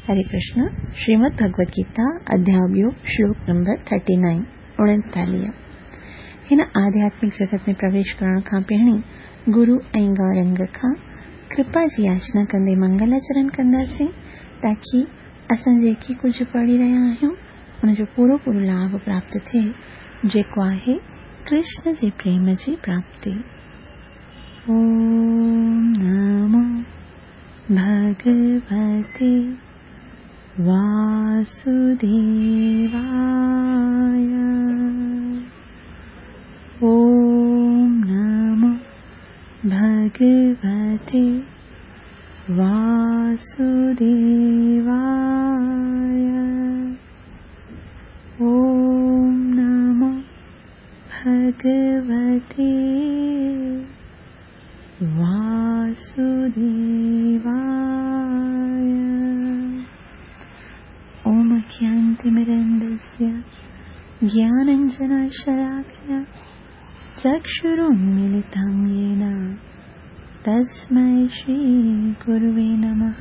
हरे कृष्ण। श्रीमद् भगवद गीता अध्याय 2 श्लोक नंबर 39 39। हिन आध्यात्मिक जगत में प्रवेश करण खां पहिरीं गुरु ऐं गौरंग खां कृपा जी याचना कंदे मंगल आचरण कंदासीं ताकि असां जेकी कुछ पढ़ी रहिया आहियूं उन जो पूरो लाभ प्राप्त थिए, जेको आहे कृष्ण जे प्रेम जी प्राप्ति। ओम नमो भगवते वासुदेवाय। ओम नमो भगवते वासुदेवाय। ओम नमो भगवते वासुदेवाय। ओम अज्ञानतिमिरन्दस्य ज्ञानाञ्जनशलाकया चक्षुरुन्मीलितं येन तस्मै श्रीगुरुवे नमः।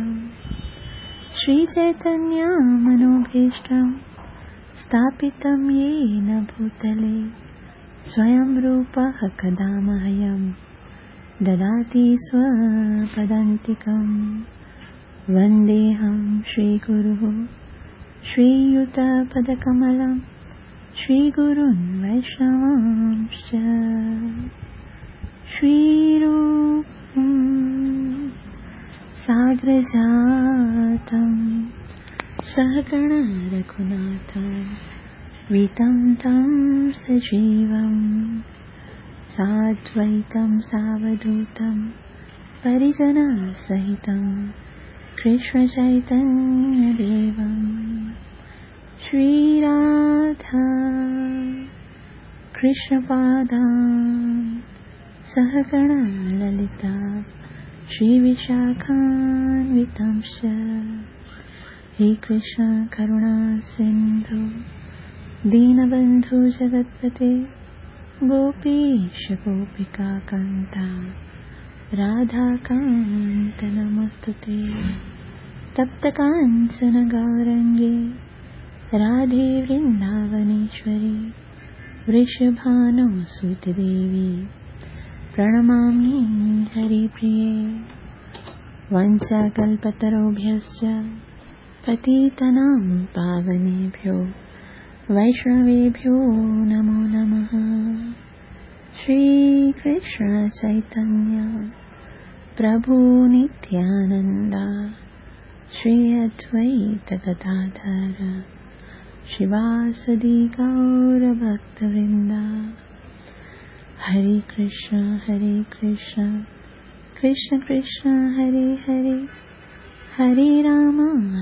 श्रीचैतन्यमनोभीष्टं स्थापितं येन भूतले स्वयं रूपः कदा मह्यं ददाति स्वपदान्तिकं। वन्देऽहं श्रीगुरुः श्रीयुतपदकमलं श्रीगुरून् वैष्णवांश्च। श्रीरूपं साग्रजातं सहगण रघुनाथं वितं तं सजीवं साद्वैतं सावधूतं परिजनसहितं कृष्णचैतन्यदेवं श्रीराधा कृष्णपादान् सहगण ललिता श्रीविशाखान्वितंश्च। हे कृष्ण करुणा सिन्धु दीनबन्धु जगत्पते गोपीश गोपिकान्त राधाकान्त नमस्तुते। तप्तकाञ्चन गौरङ्गे राधे वृन्दावनेश्वरी वृषभानुसुतदेवी प्रणमामि हरिप्रिये। वंशाकल्पतरुभ्यश्च पतितनां पावनेभ्यो वैष्णवेभ्यो नमो नमः। श्रीकृष्ण चैतन्य प्रभु नित्यानन्द श्री अद्वैत गदाधर शिवासदि गौरभक्तवृन्द। हरे कृष्ण कृष्ण कृष्ण हरे हरे, हरे राम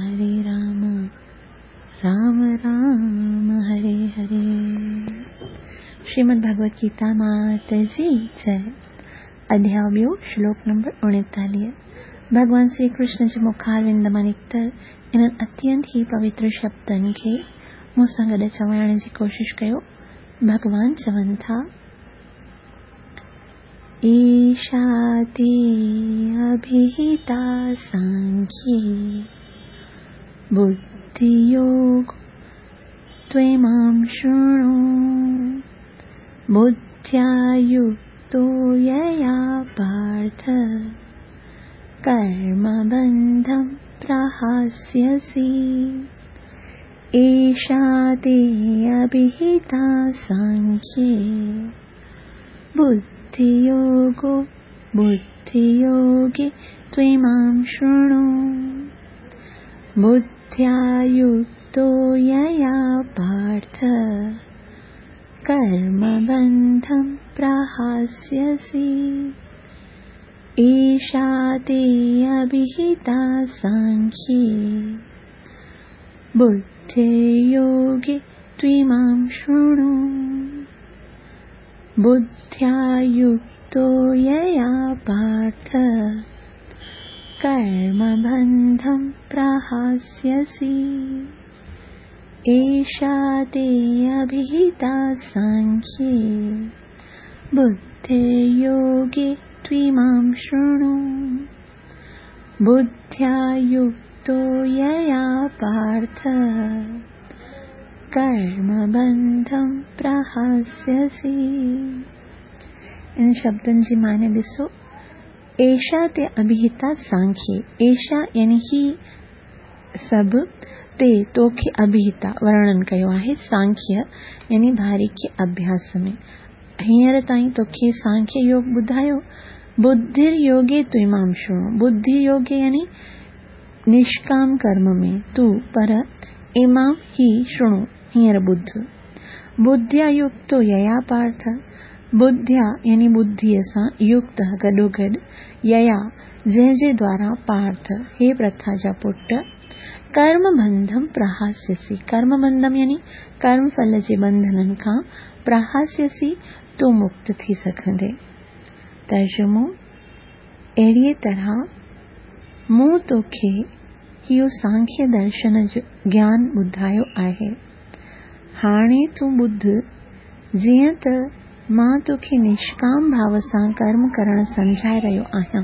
राम राम हरे हरे। श्रीमद् भगवद गीता माता जी जय। अध्याय 2 श्लोक नंबर 39। भगवान श्री कृष्ण जे मुखारविंद मां निकतल इन अत्यंत ही पवित्र शब्दन खे मूंसां गॾु चवाइण जी कोशिश कयो। भगवान चवनि था, ईशा ते अभिहिता सांख्ये बुद्धियोग त्वेमां शृणु। बुद्ध्या युक्तो यया पार्थ कर्मबन्धं प्रहास्यसि। एषा ते अभिहिता सांख्ये बुद्धियोगे त्वेमां शृणु। बुद्ध्या युक्तो यया पार्थ कर्मबन्धं प्रहास्यसि। एषा ते अभिहिता सांख्ये बुद्धियोगे त्वेमां शृणु। बुद्ध्या युक्तो यया पार्थ कर्मबन्धं प्रहास्यसि। एषा ते अभिहिता सांख्ये बुद्धियोगे त्वेमां शृणु। बुद्ध्या युक्तो युक्तो यया पार्थ कर्मबंधम प्रहास्यसि। इन शब्दनि जी माने ॾिसो। एषा ते अभिहिता सांख्ये, एषा यानी ही सभु, ते तोखे अभिहिता वर्णन कयो आहे सांख्य यानी बारीकी अभ्यास में। हींअर ताईं तोखे सांख्य योग ॿुधायो। बुद्धिर योगे तु इमाम शृणु। बुद्धि योगे यानी निष्काम कर्म में तू, पर इमाम ही शृणु, हींअर ॿुध। बुद्धिया युक्तो यया पार्थ, बुद्धिया यानी बुद्धीअ सां, युक्त गॾोगॾु, यया जंहिंजे द्वारा, पार्थ हे प्रथा जा पुट, कर्म बंधम प्रहास्यसि, कर्म बंधम यानी कर्म फल जे बंधननि खां, प्रहास्यसि तू मुक्त थी सघंदे। तर्जुमो, अहिड़ीअ तरह मूं तोखे इहो सांख्य दर्शन जो ज्ञान ॿुधायो आहे। हाणे तूं ॿुध, जीअं त मां तोखे निष्काम भाव सां कर्म करण समझाए रहियो आहियां।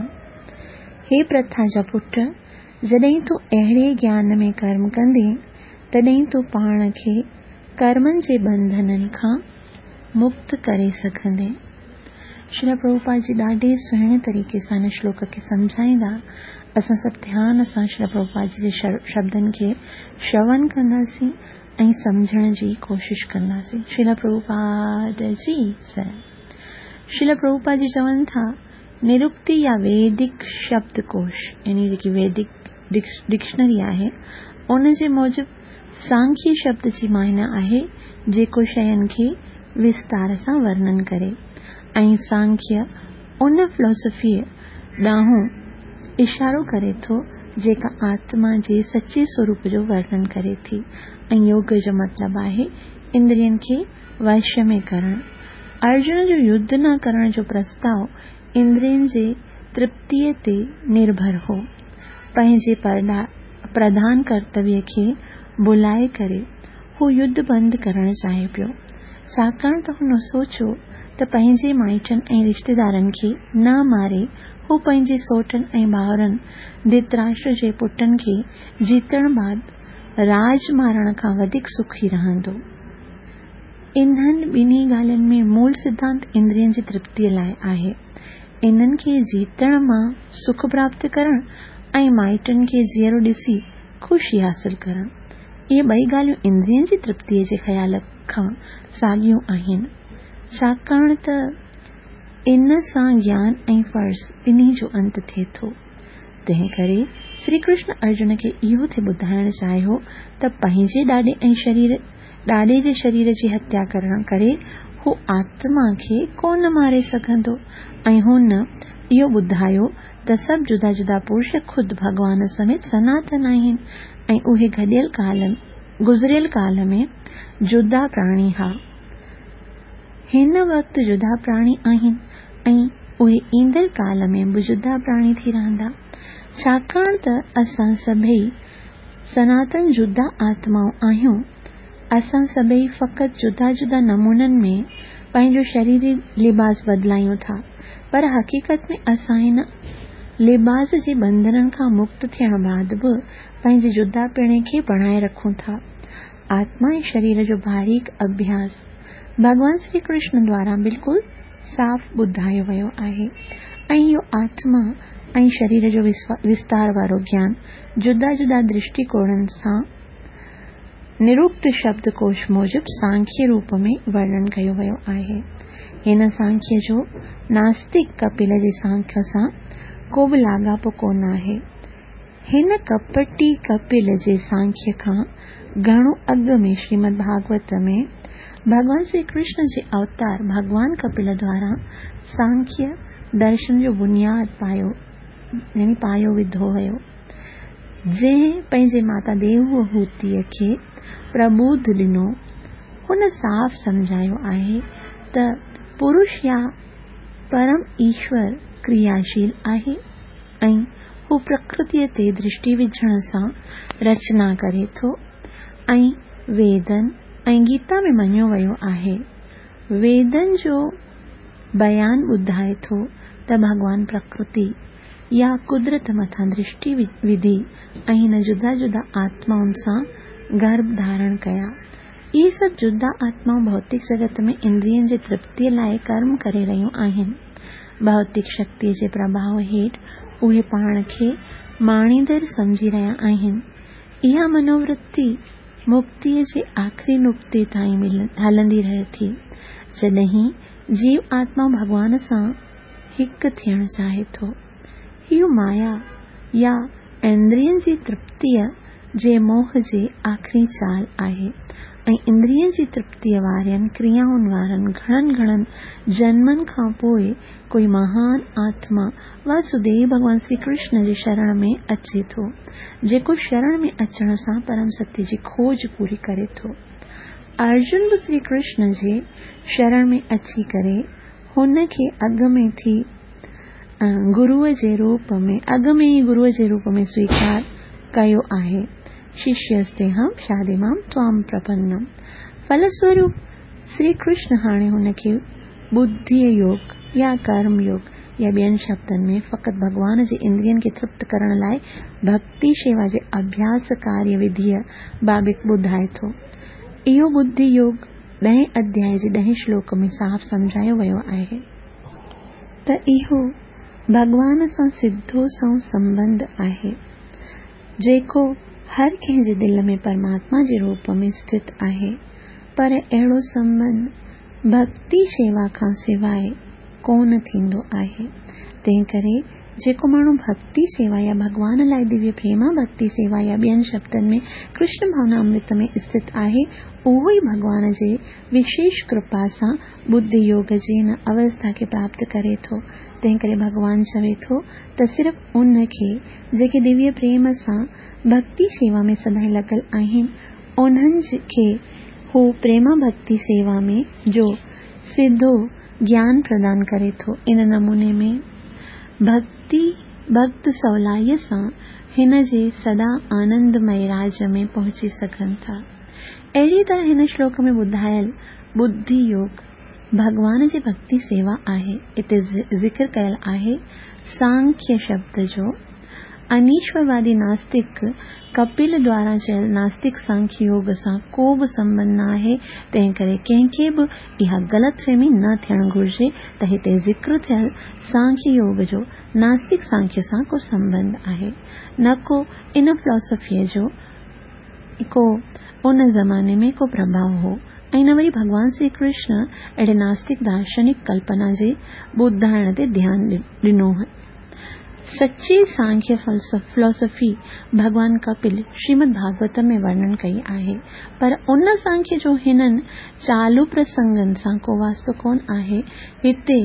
हे प्रथा जा पुट, जॾहिं तूं अहिड़े ज्ञान में कर्म कंदे, तॾहिं तूं पाण खे कर्मनि जे बंधननि खां मुक्त करे सघंदे। श्री प्रभुपाद जी ॾाढे सुहिणे तरीक़े सां इन श्लोक खे समझाईंदा। असां सभु ध्यान सां श्री प्रभुपाद जी जे शब्दनि खे श्रवण कंदासीं ऐं समझण जी कोशिश कंदासीं। श्रील प्रभुपाद जी जय। श्रील प्रभुपाद जी चवनि था, निरुक्ति या वैदिक शब्दकोश यानी जेकी वैदिक डिक्शनरी आहे, उन जे मूजिब सांख्य शब्द जी मायना आहे जेको शयुनि खे विस्तार सां वर्णन करे, ऐं सांख्य उन फिलोसफीअ ॾांहुं इशारो करे थो जेका आत्मा जे सचे स्वरूप जो वर्णन करे थी, ऐं योग जो मतलब आहे इंद्रियनि खे वश में करण। अर्जुन जो युद्ध न करण जो प्रस्ताव इंद्रियनि जे तृप्तिअ ते निर्भर हो। पंहिंजे प्रधान कर्तव्य खे बुलाए करे हू युद्ध बंदि करण चाहे पियो, छाकाणि त हुन सोचियो त पंहिंजे माइटनि ऐं रिश्तेदारनि खे न मारे हू पंहिंजे सोटनि ऐं भाउरनि धृतराष्ट्र जे पुटनि खे जीतण बाद राज मारण खां वधीक सुखी रहंदो। इन्हनि ॿिन्ही ॻाल्हियुनि में मूल सिद्धांत इंद्रियनि जी तृप्तिअ लाइ आहे। इन्हनि खे जीतण मां सुख प्राप्त करण ऐं माइटनि खे जीअरो ॾिसी ख़ुशी हासिल करण, इहे ॿई ॻाल्हियूं इंद्रियनि जी तृप्तिअ जे ख़्याल खां साॻियूं आहिनि, छाकाणि त इन सां ज्ञान ऐं फर्ज़ ॿिन्ही जो अंत थिए थो। तंहिं करे श्री कृष्ण अर्जुन खे इहो थे ॿुधाइण चाहियो त पंहिंजे ॾाॾे जे शरीर जी हत्या करण करे हू आत्मा खे कोन मारे सघंदो, ऐं हुन इहो ॿुधायो त सभु जुदा जुदा पुरुष खुद भगवान समेत सनातन आहिनि, ऐं उहे गुज़रियल काल में जुदा प्राणी हा, हिन वक़्तु जुदा प्राणी आहिनि, ऐं उहे ईंदड़ काल में बि जुदा प्राणी थी रहंदा। छाकाणि त असां सभई सनातन जुदा आत्माऊं आहियूं। असां सभई फ़क़ति जुदा जुदा नमूननि में पंहिंजो शरीरी लिबास बदिलायूं था, पर हक़ीक़त में असां हिन लिबास जे बंधननि खां मुक्त थियण बाद बि पंहिंजे जुदापणे खे बणाए रखूं था। आत्मा ऐं शरीर जो बारीक अभ्यास भगवान श्री कृष्ण द्वारा बिल्कुलु साफ़ ॿुधायो वियो आहे, ऐं इहो आत्मा ऐं शरीर जो विस्तार वारो ज्ञान जुदा जुदा दृष्टिकोणनि सां निरुक्त शब्दकोश मूजिब सांख्य रूप में वर्णन कयो वियो आहे। हिन सांख्य जो नास्तिक कपिल जे सांख्य सां को बि लाॻापो कोन आहे। हिन कपटी कपिल जे सांख्य खां घणो अॻु में श्रीमद् भागवत में भगवान श्री कृष्ण जे अवतार भगवान कपिल द्वारा सांख्य दर्शन जो बुनियाद पायो विधो वियो, जंहिं पंहिंजे माता देवहूतीअ खे प्रबोध ॾिनो। हुन साफ़ समझायो आहे त पुरुष या परम ईश्वर क्रियाशील आहे, ऐं हू प्रकृतिअ ते दृष्टि विझण सां रचना करे थो, ऐं वेदन ऐं गीता में मञियो वियो आहे। वेदन जो बयान ॿुधाए थो त भगवान प्रकृति या कुदरत मथां दृष्टि विधी ऐं हिन जुदा जुदा आत्माउनि सां गर्भ धारण कया। इहे सभु जुदा आत्माऊं भौतिक जगत में इंद्रियनि जे तृप्तीअ लाइ कर्म करे रहियूं आहिनि। भौतिक शक्तिअ जे प्रभाव हेठि उहे पाण खे माणींदड़ समझी रहिया आहिनि। इहा मनोवृत्ति मुक्तिअ जे आख़िरी नुक़्ते ताईं हलंदी रहे थी। जॾहिं जीव आत्मा भॻवान सां हिकु थियणु चाहे थो, इहो माया या इंद्रियनि जी तृप्तीअ जे मोह जे आख़िरी चाल आहे ऐं इंद्रियनि जी तृप्तीअ वारनि क्रियाउनि वारनि घणनि जन्मनि खां पोइ कोई महान आत्मा वासुदेव भगवान श्री कृष्ण जे शरण में अचे थो, जेको शरण में अचण सां परम सत्य जी खोज पूरी करे थो। अर्जुन बि श्री कृष्ण जे शरण में अची करे हुन खे अॻ में ई गुरूअ जे रूप में स्वीकार कयो आहे। शिष्यस्तेहं शादिमां त्वां प्रपन्नम। फलस्वरूप श्री कृष्ण हाणे हुन खे बुद्धि योग या कर्म योग या ॿियनि शब्दनि में फ़क़ति भॻवान जे इंद्रियनि खे तृप्त करण लाइ भक्ति शेवा जे अभ्यास कार्य विधिअ बाबति ॿुधाए थो। इहो बुद्धि योग 10 अध्याय जे 10 श्लोक में साफ़ सम्झायो वियो आहे त इहो भॻवान सां सिधो संबंध आहे, जेको हर कंहिं जे दिल में परमात्मा जे रूप में स्थित आहे। पर अहिड़ो संबंध भक्ति शेवा खां सवाइ कोन थींदो आहे। तंहिं करे जेको माण्हू भक्ति सेवा या भॻवान लाइ दिव्य प्रेमा भक्ति सेवा या ॿियनि शब्दनि में कृष्ण भावनामृत में स्थित आहे, उहो ई भॻवान जे विशेष कृपा सां बुद्धि योग जी हिन अवस्था खे प्राप्त करे थो। तंहिं करे भॻवान चवे थो त सिर्फ़ उन खे जेके दिव्य प्रेम सां भक्ति सेवा में सदाई लॻल आहिनि, उन्हनि खे हू प्रेमा भक्ति सेवा में जो सिधो ज्ञान प्रदान करे थो। इन नमूने में भक्त सवलाईअ सां हिन जे सदा आनंदमय राज में पहुची सघनि था। अहिड़ी तरह हिन श्लोक में ॿुधायल बुद्धि योग भॻवान जी भक्ति सेवा आहे। इते ज़िक्र कयल आहे सांख्य शब्द जो। अनीश्वरवादी नास्तिक कपिल द्वारा चयल नास्तिक सांख्य योग सां को बि संबंध न आहे। तंहिं करे कंहिंखे बि इहा ग़लतफ़हमी न थियणु घुर्जे त हिते ज़िक्र थियल सांख्य योग जो नास्तिक सांख्य सां को संबंध आहे, न को इन फिलॉसफीअ जो को उन ज़माने में को प्रभाव हो, ऐं न वरी भॻवान श्री कृष्ण अहिड़े नास्तिक दार्शनिक कल्पना जे ॿुधाइण ते ध्यानु ॾिनो। सच्ची सांख्य फिलॉसफी भगवान कपिल श्रीमद् भागवतम में वर्णन कई आहे, पर उन सांख्य जो हिननि चालू प्रसंगनि सां को वास्तो कोन आहे। हिते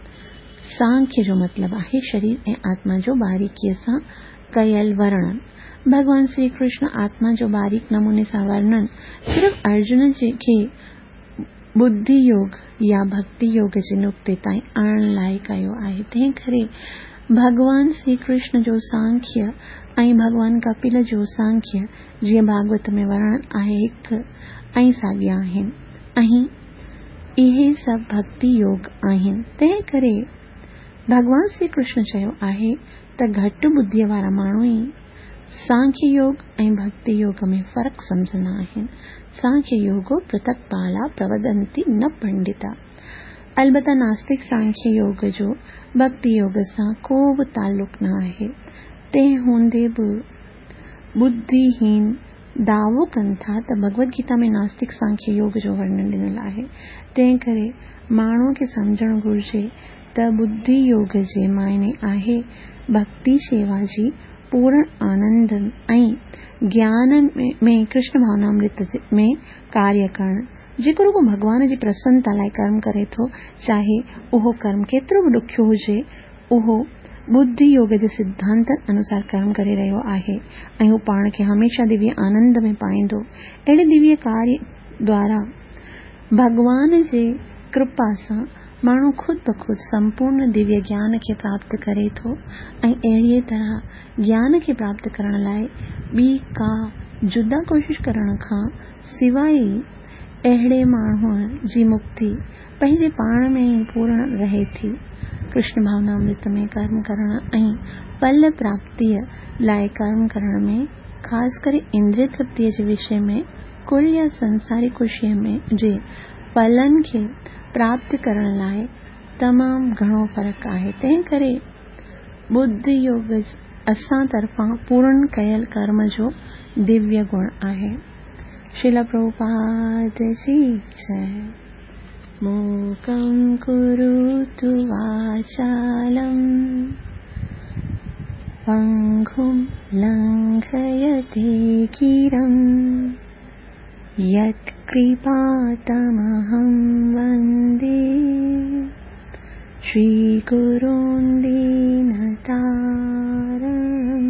सांख्य जो मतलब आहे शरीर ऐं आत्मा जो बारीकीअ सां कयल वर्णन। भगवान श्री कृष्ण आत्मा जो बारीक नमूने सां वर्णन सिर्फ़ अर्जुन खे बुद्धि योग या भक्ति योग जे नुक़्ते ताईं आणण लाइ कयो आहे। तंहिं करे भगवान श्री कृष्ण जो सांख्य ऐं भगवान कपिल जो सांख्य जीअं भागवत में वर्णन आहे हिक ऐं साॻिया आहिनि, ऐं इहे सभु भक्ति योग आहिनि। तंहिं करे भगवान श्री कृष्ण चयो आहे त घटि बुद्धीअ वारा माण्हू ई सांख्य योग ऐं भक्ति योग में फ़र्क़ु सम्झंदा आहिनि। सांख्य योगो पृथक पाला प्रवदन्ति न पंडिता। अलबत्ता नास्तिक सांख्य योग जो भक्ति योग सां को बि ताल्लुक न आहे। तंहिं हूंदे बि बुद्धिहीन दावो कनि था त भगवत गीता में नास्तिक सांख्य योग जो वर्णन ॾिनल आहे। तंहिं करे माण्हूअ खे सम्झणु घुर्जे त बुद्धि योग जे मायने आहे भक्ति सेवा जी पूर्ण आनंद ऐं ज्ञान में कृष्ण भावनामृत में कार्य करणु, जेको रुगो भगवान जी प्रसन्नता लाइ कर्म करे थो, चाहे उहो कर्म केतिरो बि ॾुखियो हुजे, उहो बुद्धि योग जे सिद्धांतनि अनुसार कर्म करे रहियो आहे ऐं हू पाण खे हमेशा दिव्य आनंद में पाईंदो। अहिड़े दिव्य कार्य द्वारा भगवान जे कृपा सां माण्हू खुद ब खुद संपूर्ण दिव्य ज्ञान खे प्राप्त करे थो, ऐं अहिड़ीअ तरह ज्ञान खे प्राप्त करण लाइ ॿी का जुदा कोशिश करण खां सवाइ अहिड़े माण्हूअ जी मुक्ति पंहिंजे पाण में ई पूर्ण रहे थी। कृष्ण भावनामृत में कर्म करण ऐं फल प्राप्तिअ लाइ कर्म करण में ख़ासि करे इंद्रिय तृप्तिअ जे विषय में कुल या संसारी ख़ुशीअ में जे फलनि खे प्राप्त करण लाइ तमामु घणो फ़र्क़ु आहे। तंहिं करे बुद्ध योग असां तरफ़ां पूर्ण कयल कर्म जो दिव्य गुण आहे। श्रील प्रभुपाद जी जय। मूकं करोतु वाचालं पंगुं लंघयते गिरं यत्कृपातमहं वन्दे श्रीगुरुं दीनतारणम्।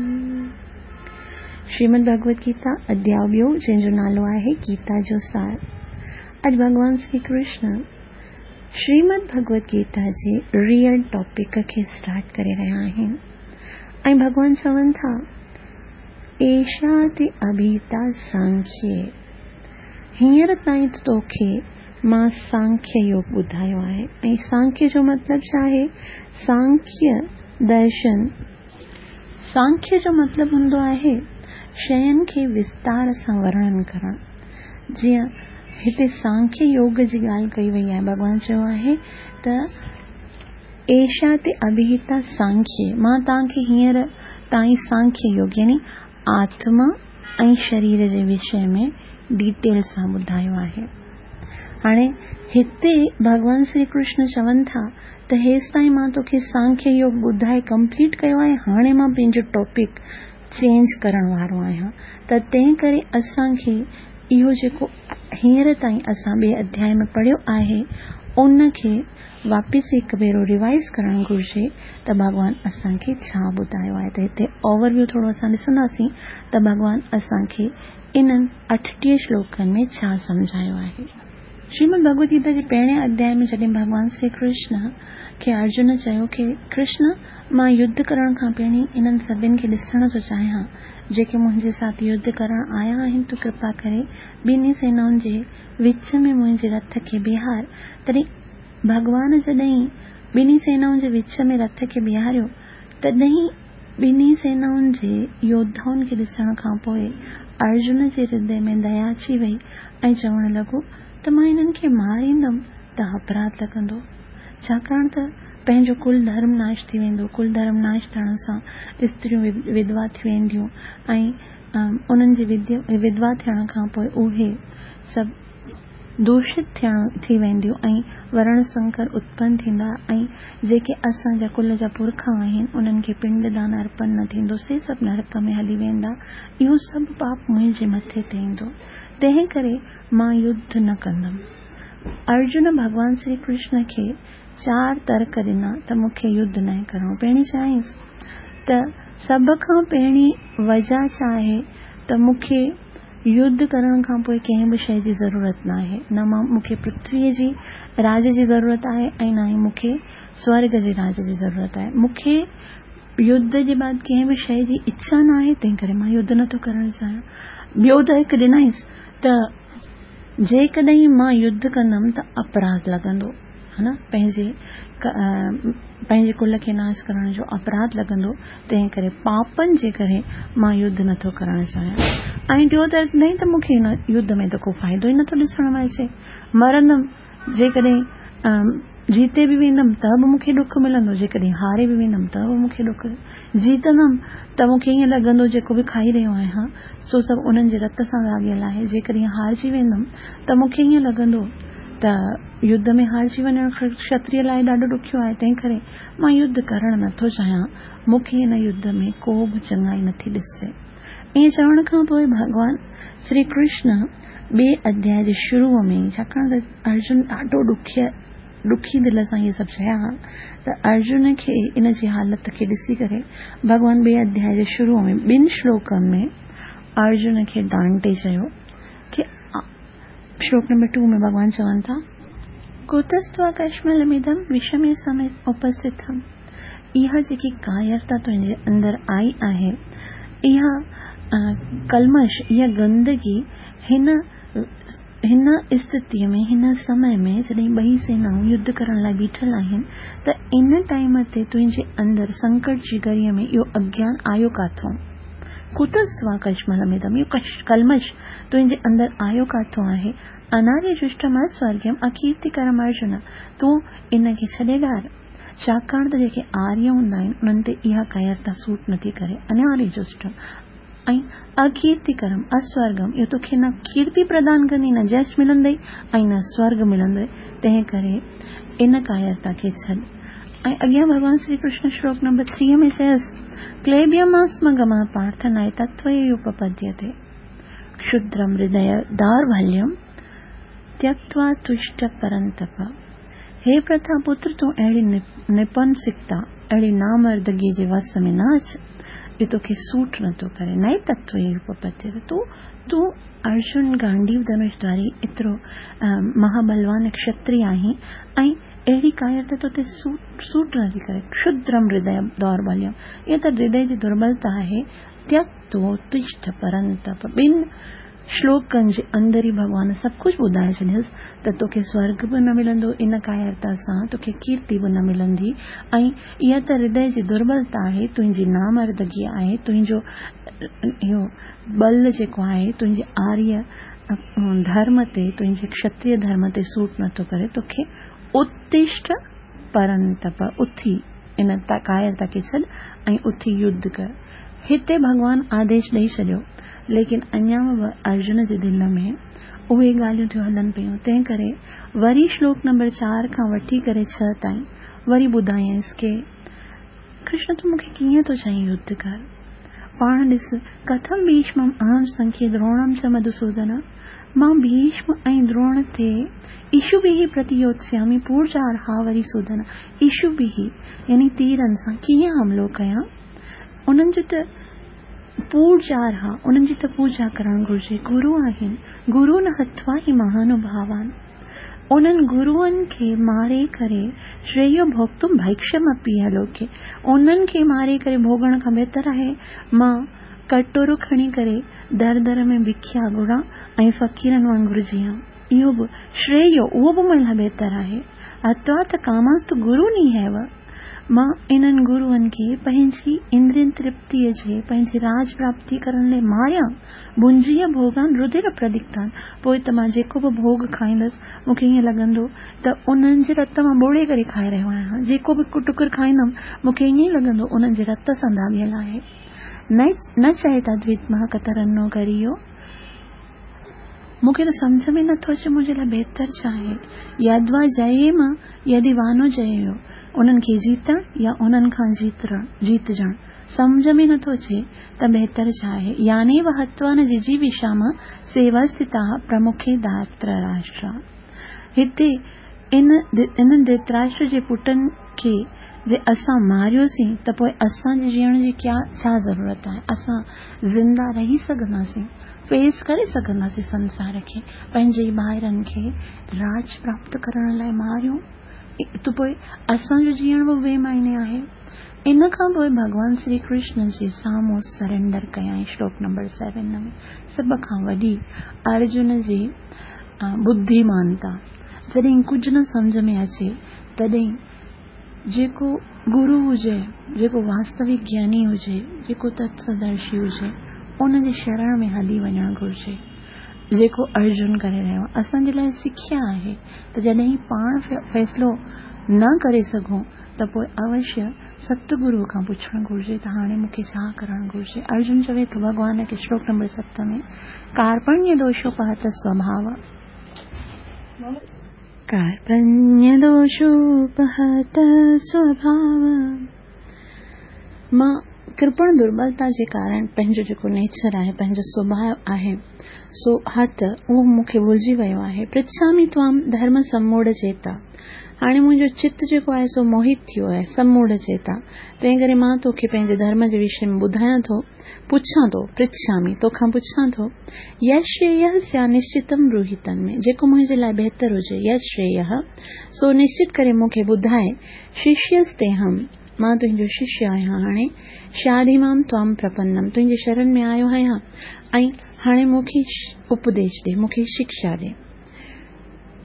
श्रीमद् भगवत गीता अध्याय 2 जंहिंजो नालो आहे गीता जो सार। अॼु भगवान श्री कृष्ण श्रीमद् भगवत गीता जे रियल टॉपिक खे स्टार्ट करे रहिया आहिनि ऐं भगवान चवनि था एषा ते अभीता सांख्ये। हींअर ताईं तोखे मां सांख्य योग ॿुधायो आहे ऐं सांख्य जो मतिलबु छा आहे? सांख्य दर्शन। सांख्य जो मतिलबु हूंदो आहे शयुनि खे विस्तार सां वर्णन करणु। जीअं हिते सांख्य योग जी ॻाल्हि कई वई आहे। भगवान चयो आहे त एषा ते अभिहिता सांख्य। मां तव्हांखे हींअर ताईं सांख्य योग यानी आत्मा ऐं शरीर जे विषय में डिटेल सां ॿुधायो आहे। हाणे हिते भगवान श्री कृष्ण चवनि था त हेसि ताईं मां तोखे सांख्य योग ॿुधाए कंप्लीट कयो आहे। हाणे मां पंहिंजो टॉपिक चेंज करण वारो आहियां। त तंहिं करे असांखे इहो जेको हींअर ताईं असां ॿिए अध्याय में पढ़ियो आहे उन खे वापसि हिकु भेरो रिवाइज़ करणु घुर्जे त भॻवान असांखे छा ॿुधायो आहे। त हिते ओवरव्यू थोरो असां ॾिसंदासीं त भॻवान असांखे इन्हनि 38 श्लोकनि में छा सम्झायो आहे। श्रीमद् भगवत गीता जे पहिरें अध्याय में जॾहिं भगवान श्री कृष्ण खे अर्जुन चयो कि कृष्ण मां युद्ध करण खां पहिरीं इन्हनि सभिनि खे ॾिसण थो चाहियां जेके मुंहिंजे साथ युद्ध करण आया आहिनि। तूं कृपा करे ॿिन्ही सेनाउनि जे विच में मुंहिंजे रथ खे बीहार। तॾहिं भगवान जॾहिं ॿिन्ही सेनाउनि जे विच में रथ खे बीहारियो तॾहिं ॿिन्ही सेनाउनि जे योद्धाउनि खे ॾिसण खां पोइ अर्जुन जे हृदय में दया अची वई ऐं चवण लॻो त मां इन्हनि खे मारींदमि त अपराध लॻंदो, छाकाणि त पंहिंजो कुल धर्म नाश थी वेंदो। कुल धर्म नाश थियण सां स्त्रियूं विधवा थी वेंदियूं ऐं उन्हनि जी विधवा थियण खां पोइ उहे सभु दूषित थी वेंदियूं ऐं वर्ण संकर उत्पन्न थींदा ऐं जेके असांजा कुल जा पुरखा आहिनि उन्हनि खे पिंडदान अर्पण न थींदो। से सभु नरक में हली वेंदा। इहो सभु पाप मुंहिंजे मथे ते ईंदो। तंहिं करे मां युद्ध न कंदमि। अर्जुन भगवान श्री कृष्ण खे 4 तर्क ॾिना त मूंखे युद्ध न करणो। पहिरीं चयाईंसि त सभ खां पहिरीं वजह छा आहे त मूंखे युद्ध करण खां पोइ कंहिं बि शइ जी ज़रूरत न आहे। न मूंखे पृथ्वीअ जी राज जी ज़रूरत आहे ऐं न ई मूंखे स्वर्ग जे राज जी ज़रूरत आहे। मूंखे युद्ध जे बाद कंहिं बि शइ जी इच्छा न आहे। तंहिं करे मां युद्ध नथो करणु चाहियां। ॿियो त हिकु ॾिनाईंसि त जेकॾहिं मां युद्ध कंदमि त अपराध लॻंदो है न, पंहिंजे कुल खे नाश करण जो अपराध लॻंदो। तंहिं करे पापनि जे करे मां युद्ध नथो करणु चाहियां। ऐं टियों तर्क ॾेई त मूंखे हिन युद्ध में त को फ़ाइदो ई नथो ॾिसण में अचे। मरंदमि जेकॾहिं जीते बि वेंदमि त बि मूंखे ॾुख मिलंदो, जेकॾहिं हारे बि वेंदमि त बि मूंखे ॾुख। जीतंदमि त मूंखे ईअं लॻंदो जेको बि खाई रहियो आहियां सो सभु उन्हनि जे रत सां लाॻियल आहे। जेकॾहिं हारजी वेंदमि त मूंखे ईअं लॻंदो त युद्ध में हारजी वञणु क्षत्रिय लाइ ॾाढो ॾुखियो आहे। तंहिं करे मां युद्ध करणु नथो चाहियां। मूंखे हिन युद्ध में को बि चङाई नथी ॾिसे। ईअं चवण खां पोइ भगवान श्री कृष्ण ॿिए अध्याय जे शुरूअ में, छाकाणि त अर्जुन ॾाढो ॾुखी दिलि सां इहे सभु चया त अर्जुन खे इन जी हालत खे ॾिसी करे भगवान ॿिए अध्याय जे शुरूअ में 2 श्लोकनि में अर्जुन खे डांटे चयो कि श्लोक नंबर 2 में भगवान चवनि था कुतस्त्वा कश्मलमिदं विषमे समय उपस्थितम। इहा जेकी कायरता तुंहिंजे अंदर आई आहे, इहा कलमश, इहा गंदगी हिन हिन स्थितीअ में, हिन समय में जॾहिं ॿई सेनाऊं युद्ध करण लाइ बीठल आहिनि, त इन टाइम ते तुंहिंजे अंदर संकट जी घड़ीअ में इहो अज्ञान आयो काथों? कुतस्त्वा कश्मलमिदम, इहो कलमश तुंहिंजे अंदर आयो काथों आहे? अनार्य जुष्टम अस्वर्ग्यम अकीर्तिकरम अर्जुन, तूं इनखे छॾे ॾार। छाकाणि त जेके आर्य हूंदा आहिनि उन्हनि ते इहा कायरता सूट नथी करे। अनार्य जुष्टम ऐं अकीर्तिकरम अस्वर्गम, इहो तोखे न कीर्ति प्रदान कंदी, न जस मिलंदई ऐं न स्वर्ग मिलंदई। तंहिं करे इन कायरता खे छॾ। ऐं अॻियां भगवान श्री कृष्ण श्लोक नंबर 3 में चयसि, क्लेब्यमास्मगमा पार्थ नैतत्वयोपपद्यते क्षुद्रम हृदय दौर्बल्यम त्यक्त्वा तुष्ट परंतप। हे प्रथा पुत्र, तूं अहिड़ी निपुंसिकता, अहिड़ी नामर्दगी जे वस में न अच। ये तोखे सूट नथो करे। नैतत्वयोपपद्यते, तूं अर्जुन गांडीव धनुषधारी एतिरो महाबलवान क्षत्रिय आहीं ऐं अहिड़ी कायरता तोते सूट नथी करे। क्षुद्रम हृदय दौर्बल्यम, ये त हृदय जी दुर्बलता आहे। त्यक्तो तिष्ठ परंतप, ॿिन श्लोकनि जे अंदर ई भगवान सभु कुझु ॿुधाए छॾियसि त तोखे स्वर्ग बि न मिलंदो इन कायरता सां, तोखे कीर्ति बि न मिलंदी, ऐं इहा त हृदय जी दुर्बलता आहे, तुंहिंजी नामर्दगी आहे, तुंहिंजो इहो बल जेको आहे तुंहिंजे आर्य धर्म ते, तुंहिंजे क्षत्रिय धर्म ते सूट नथो करे। तोखे उत्तिष्ठ परंतप, उथी इन कायरता खे छॾ ऐं उथी युद्ध कर। हिते भगवान आदेश ॾेई छॾियो, लेकिन अञा बि अर्जुन जे दिल में उहे ॻाल्हियूं थियूं हलनि पियूं। तंहिं करे वरी श्लोक नंबर 4 खां वठी करे 6 ताईं वरी ॿुधायसि कि कृष्ण तूं मूंखे कीअं थो चईं युद्ध कर। पाण ॾिस, कथम भीष्मम अहम संख्ये द्रोणम च मधुसूदन, मां भीष्म ऐं द्रोण ते इशुभिः प्रतियोत्स्यामि पूर्जार्हा वरी सूदन। इशुभिः यानी तीरनि सां कीअं हमलो कयां, उन्हनि जो त पूर्जार्हा, उन्हनि जी त पूजा करणु घुर्जे। गुरु आहिनि, गुरु न हत्वा ही महानुभावान, उन्हनि गुरुअनि खे मारे करे श्रेयो भोक्तुम भैक्ष्यमपि लोके, उन्हनि खे मारे करे भोगण खां बहितर आहे मां कटोरो खणी करे दर दर में भिख्या घुरां ऐं फ़कीरनि वांगुरु जियां। इहो बि श्रेयो, उहो बि मुंहिंजे लाइ बहितर आहे। अथवा त कामास्तु गुरु नी हैव, मां इन्हनि गुरुअनि खे पंहिंजी इंद्रियन तृप्तिअ जे, पंहिंजी राज प्राप्ति करण लाइ मारियां। भुंजीअ भोगान रुधिर प्रदिक्तान, पोइ त मां जेको बि भोग खाईंदसि मूंखे ईअं लॻंदो त उन्हनि जे रत मां ॿोड़े करे खाए रहियो आहियां। जेको बि टुकुर खाईंदमि मूंखे ईअं लॻंदो उन्हनि जे रत सां दागियल आहे। न चए तद्वित्मः कतरन्नो करियो, मूंखे त सम्झ में नथो अचे मुंहिंजे लाइ बहितर छा आहे। यद्वा जयेम यदि वानो जयो, उन्हनि खे जीतण या उन्हनि खां जीतजण, सम्झ में नथो अचे त बहितर छा आहे। याने वहत्वा न जिजीविषाम सेवा स्थिता प्रमुखे धातृराष्ट्र। हिते इन धृतराष्ट्र जे पुटनि खे जे असां मारियोसीं त पोइ असांजे जीअण जी छा ज़रूरत आहे। असां ज़िंदा रही सघंदासीं, फेस करे सघंदासीं संसार खे, पंहिंजे ॿारनि खे राज प्राप्त करण लाइ मारियूं त पोइ असांजो जीअण बि बेमायने आहे। इन खां पोइ भगवान श्री कृष्ण जे साम्हूं सरेंडर कयाई। श्लोक नंबर 7 में सभ खां वॾी अर्जुन जी बुद्धिमानता, जॾहिं कुझु न सम्झ में अचे तॾहिं जेको गुरु हुजे, जेको वास्तविक ज्ञानी हुजे, जेको तत्सदर्शी हुजे, उन जे शरण में हली वञणु घुर्जे, जेको अर्जुन करे रहियो। असांजे लाइ सिख्या आहे त जॾहिं पाण फ़ैसिलो न करे सघूं त पोइ अवश्य सतगुरू खां पुछणु घुर्जे त हाणे मूंखे छा करणु घुर्जे। अर्जुन चवे थो भगवान खे श्लोक नंबर 7 में, कार्पण्य दोषोपहत स्वभाव, कार्पण्य दोषोपहत स्वभाव, मां कृपण दुर्बलता जे कारण पंहिंजो जेको नेचर आहे, पंहिंजो स्वभाव आहे, सो हथ उहो मूंखे भुलिजी वियो आहे। पृच्छामि त्वाम धर्म सम्मूढ़ चेता, हाणे मुंहिंजो चित्त जेको आहे सो मोहित थियो आहे, सम्मूढ़ चेता। तंहिं करे मां तोखे पंहिंजे धर्म जे विषय में ॿुधायां थो, पुछां थो, पृच्छामि तोखां पुछां थो, यश श्रेयः स्या निश्चितम ब्रूहितन में, जेको मुंहिंजे लाइ बहितर हुजे, यश श्रेयः सो निश्चित करे मूंखे ॿुधाए। शिष्यस्ते हम, मां तुंहिंजो शिष्य आहियां। हाणे शाधीमाम त्वाम प्रपन्नम, तुंहिंजे शरण में आयो आहियां ऐं हाणे मूंखे उपदेश ॾे, मूंखे शिक्षा ॾे।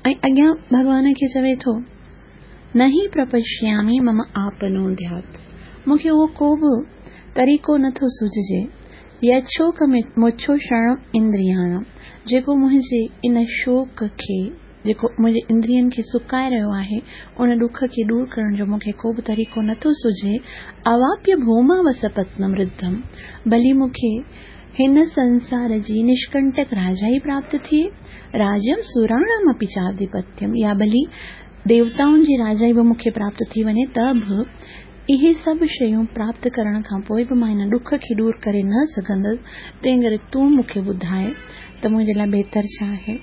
ऐं अॻियां भॻवान खे चवे थो, नहीं प्रपश्यामि मम आपनो ध्यात, मूंखे उहो को बि तरीक़ो नथो सुझजे, यच्छोक मुच्छो शरणम इंद्रियाणम, जेको मुंहिंजे इन शोक खे, जेको मुंहिंजे इंद्रियनि खे सुकाए रहियो आहे, उन दुख खे दूर करण जो मूंखे को बि तरीक़ो नथो सुझे। अवाप्य भूमा वसपत्नम रिद्धम, भली मूंखे हिन संसार जी निष्कंटक राजाई प्राप्त थिए, राज्यम सुराणाम अपि चाधिपत्यम, या भली देवताउनि जी राजाई बि मूंखे प्राप्त थी वञे त बि इहे सभु शयूं प्राप्त करण खां पोइ बि मां हिन दुख खे दूर करे न सघंदसि। तंहिं करे तूं मूंखे ॿुधाए त मुंहिंजे लाइ बहितर छा आहे।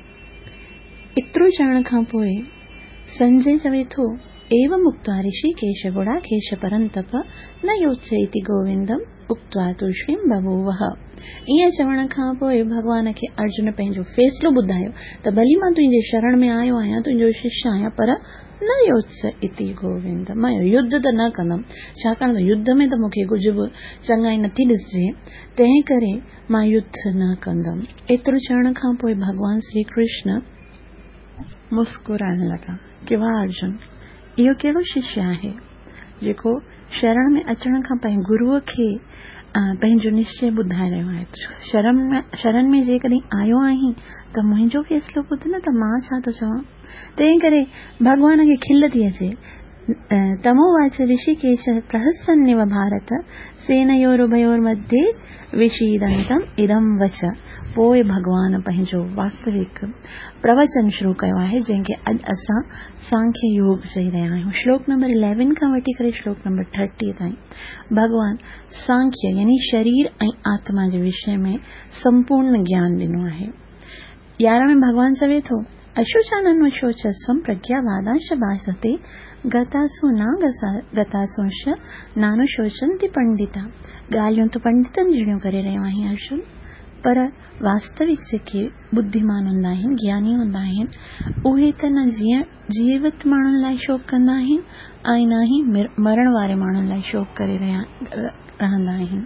एतिरो चवण खां पोइ संजय चवे थो, एवं उक्त्वा ऋषिकेश गुडाकेश परंतप न योत्स्येति गोविंदम उक्त्वा तूष्णीं बभूवः। ईअं चवण खां पोइ भॻवान खे अर्जुन पंहिंजो फ़ैसिलो ॿुधायो त भली मां तुंहिंजे शरण में आयो आहियां, तुंहिंजो शिष्य आहियां, पर न योत्स्य इति गोविंद, मां युद्ध त न कंदमि, छाकाणि त युद्ध में त मूंखे कुझु बि चङाई नथी ॾिसजे, तंहिं करे मां युद्ध न कंदमि। एतिरो चवण खां पोइ भॻवान श्री कृष्ण मुस्कुराइण लॻा कि वाह अर्जुन, इहो कहिड़ो शिष्य आहे जेको शरण में अचण खां पंहिंजे गुरुअ खे पंहिंजो निश्चय ॿुधाए रहियो आहे। शरण में जेकॾहिं आयो आहीं त मुंहिंजो फ़ैसिलो ॿुध न, त मां छा थो चवां। तंहिं करे भॻवान खे खिल थी अचे। तमोवाच ऋषिकेश प्रहसन्निव भारत सेनयोरुभयोर्मध्ये विषीदन्तम इदं वच। पोइ भॻवान पंहिंजो वास्तविक प्रवचन शुरू कयो आहे, जंहिंखे अॼु असां सांख्य योग चई रहिया आहियूं। श्लोक नंबर 11 खां वठी करे श्लोक नंबर 30 ताईं भॻवान सांख्य यानी शरीर ऐं आत्मा जे विषय में संपूर्ण ज्ञान ॾिनो आहे। 11 में भॻवान चवे थो, अशोचानन्व शोचस्वम प्रज्ञावादांश भासते गतासु न गतासुंश नानुशोचन्ति पंडिता। ॻाल्हियूं त पंडितनि जहिड़ियूं करे रहियो आहीं अर्जुन, पर वास्तविक जेके बुद्धिमान हूंदा आहिनि, ज्ञानी हूंदा आहिनि, उहे त न जीवित माण्हुनि लाइ शोक कंदा आहिनि ऐं न ई मरण वारे माण्हुनि लाइ शोक करे रहंदा आहिनि।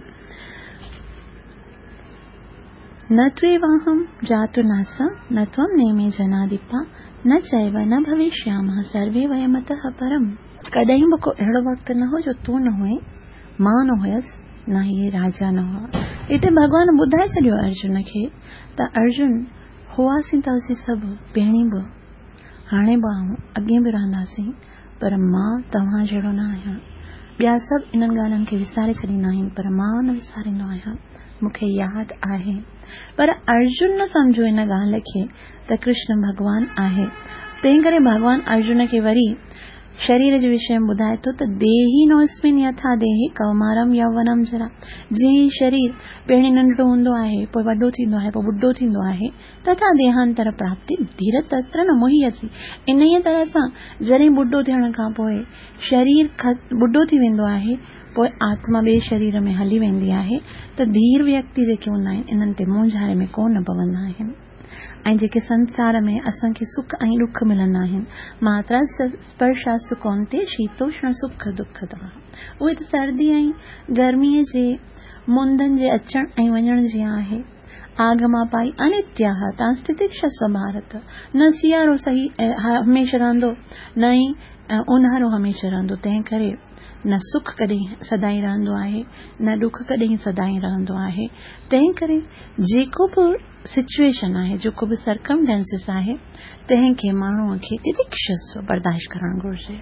न त्वेवाहं जातुनासा न त्वं नेमे जनाधिपा न चैव न भविष्यामः सर्वे वयमतः परम। कॾहिं बि को अहिड़ो वक़्तु न हो जो तूं न हुए, मां न हुयसि, न ये राजा न हुआ। हिते भॻवान ॿुधाए छॾियो अर्जुन खे त अर्जुन हुआसीं त असीं सभु पहिरीं बि, हाणे बि आऊं, अॻे बि रहंदासीं, पर मां तव्हां जहिड़ो न आहियां। ॿिया सभु इन्हनि ॻाल्हियुनि खे विसारे छॾींदा आहिनि, पर मां न विसारींदो आहियां, मूंखे यादि आहे। पर अर्जुन न सम्झो इन ॻाल्हि खे त कृष्ण भॻवान आहे। तंहिं करे भॻवान अर्जुन खे वरी शरीर जे विषय में ॿुधाए थो त देही नोस्मिन यथा देही कौमारम यौवनम जरा। जीअं शरीर पहिरीं नंढड़ो हूंदो आहे, पोइ वॾो थींदो आहे, पोइ ॿुढो थींदो आहे, तथा देहांतर प्राप्ति धीरतस्त्र न मुह्यति। इन ई तरह सां जॾहिं ॿुढो थियण खां पोइ शरीर ॿुढो थी वेंदो आहे, पोइ आत्मा ॿिए शरीर में हली वेंदी आहे, त धीर व्यक्ति जेके हूंदा आहिनि इन्हनि ते मोंझारे में कोन पवंदा आहिनि। ऐं जेके संसार में असांखे सुख ऐं दुख मिलंदा आहिनि, मात्रा स्पर्शास्तु कौन्ते शीतोष्ण सुख दुखदा, उहे त सर्दी ऐं गर्मीअ जे मुंदनि जे अचण ऐं वञण जी आहे। आगमा पाई अनित्याह तांस्ति तिक्षस्व भारत। न सियारो सही हमेशह रहंदो, न ई ऊन्हारो हमेशह रहंदो। तंहिं करे न सुख कॾहिं सदाई रहंदो आहे, न दुख कॾहिं सदाई रहंदो आहे। तंहिं करे जेको बि सिचुएशन आहे, जेको बि सर्कमस्टेंसिस आहे, तंहिंखे माण्हूअ खे तितिक्षस्व बर्दाश्त करणु घुरिजे।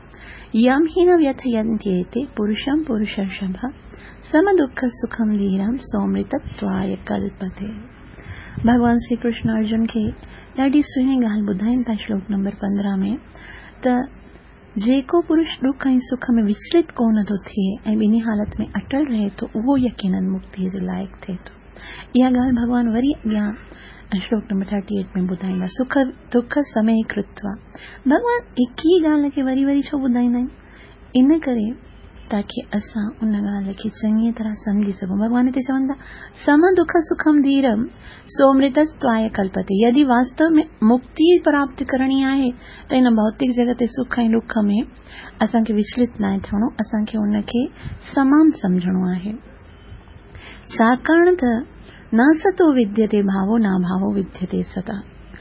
यम ही न व्यथयन्त्येते पुरुषम पुरुषर्षभ सम दुख सुखम धीरम सौमृतत्वाय कल्पते। भगवान श्री कृष्ण अर्जुन खे ॾाढी सुहिणी ॻाल्हि ॿुधाइनि था श्लोक नंबर 15 में त जेको पुरुष दुख ऐं सुख में विचलित कोन थो थिए ऐं ॿिन्ही हालत में अटल रहे थो, उहो यकीनन मुक्ति जे लाइक़ थिए थो। इहा ॻाल्हि भगवान वरी अॻियां श्लोक नंबर 38 में ॿुधाईंदा, सुख दुख समय कृत्वा। भगवान हिक ई ॻाल्हि खे वरी वरी छो ॿुधाईंदा आहिनि? इन करे ताकि असां उन ॻाल्हि खे चङी तरह समझी सघूं। भगवान हिते चवनि था, सम दुख सुखम धीरम सोमृतस्त्वाय कल्पते। यदि वास्तव में मुक्ति प्राप्त करणी आहे त इन भौतिक जगत सुख ऐं दुख में असांखे विचलित न थियणो, असांखे उनखे समान समझणो आहे। छाकाणि त न सतो विद्यते भावो न भावो विद्यते सता।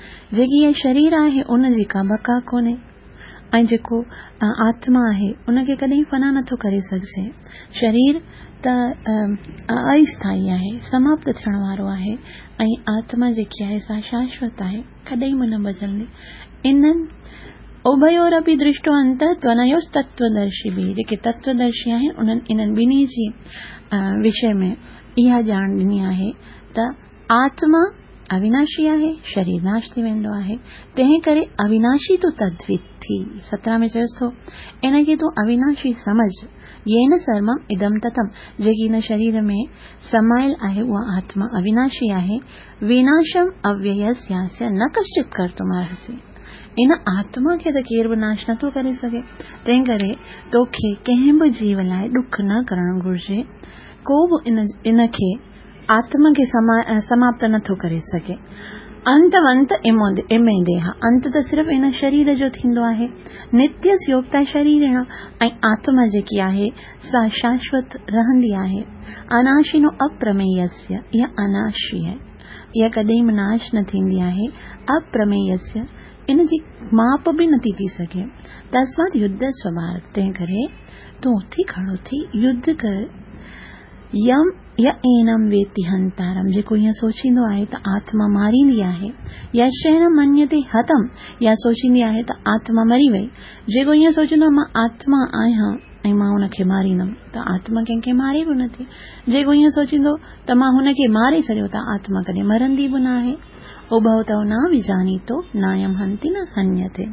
जेकी इहा शरीर आहे उन जी का बका कोन्हे ऐं जेको आत्मा आहे उनखे कॾहिं फना नथो करे सघिजे। शरीर त अस्थायी आहे, समाप्त थियण वारो आहे ऐं आत्मा जेकी आहे सा शाश्वत आहे, कॾहिं बि न बदलंदी। इन्हनि उभयोरपि दृष्टो अंतः त्वनयोस्तत्वदर्शी भी, जेके तत्वदर्शी आहिनि उन्हनि इन्हनि ॿिन्ही जी विषय में इहा ॼाण ॾिनी आहे त आत्मा अविनाशी आहे, शरीर नाश थी वेंदो आहे, तंहिं करे अविनाशी तो तद्विद्धि। 17 में चयोसि थो इनखे तूं अविनाशी समझ, येन सर्वम इदम ततम, जेकी इन शरीर में समायल आहे उहा आत्मा अविनाशी आहे। विनाशम अव्ययस्यास्य न कश्चित कर्तुमर्हसि, इन आत्मा खे त केर बि नाश नथो करे सघे, तंहिं करे तोखे कंहिं बि जीव लाइ ॾुख न करणु घुर्जे। को बि इनखे आत्मा खे समाप्त नथो करे सघे। अंतवंत इमे देहा, अंत त सिर्फ़ इन शरीर जो थींदो आहे। नित्य स्योक्ता शरीरेण, ऐं आत्मा जेकी आहे सा शाश्वत रहंदी आहे। अनाशिनो अप्रमेयस्य, इहा अनाशी है, इहा कॾहिं बि नाश न थींदी आहे। अप्रमेयस्य, इन जी माप बि नथी थी सघे। तस्मात् युद्ध स्वभाव, तंहिं करे तूं उथी खड़ो थी युद्ध कर। यम या एनम वेति हंतारम, जेको ईअं सोचींदो आहे त आत्मा मारींदी आहे। यशेन मन्यते हतम, या सोचींदी आहे त आत्मा मरी वई। जेको ईअं सोचींदो मां आत्मा आहियां ऐं मां हुनखे मारींदमि, त आत्मा कंहिंखे मारे बि नथी। जेको ईअं सोचींदो त मां हुनखे मारे छॾियो, त आत्मा कॾहिं मरंदी बि न आहे। उभौ तौ न विजानीतो नायम हंति न हन्यते,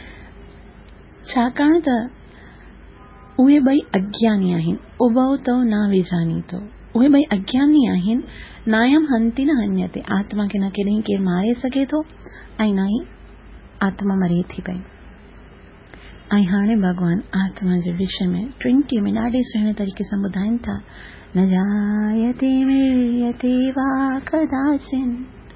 छाकाणि त उहे ॿई अज्ञानी आहिनि। उभौ तौ न विजानीतो, उहे ॿई अज्ञानी आहिनि। नायम हंति न हन्यते, आत्मा खे न केॾहीं केरु मारे सघे थो ऐं न ई आत्मा मरे थी पई। ऐं हाणे भगवान आत्मा जे विषय में 20 में ॾाढे सुहिणे तरीक़े सां ॿुधाइनि था। न जायते म्रियते वा कदाचिन,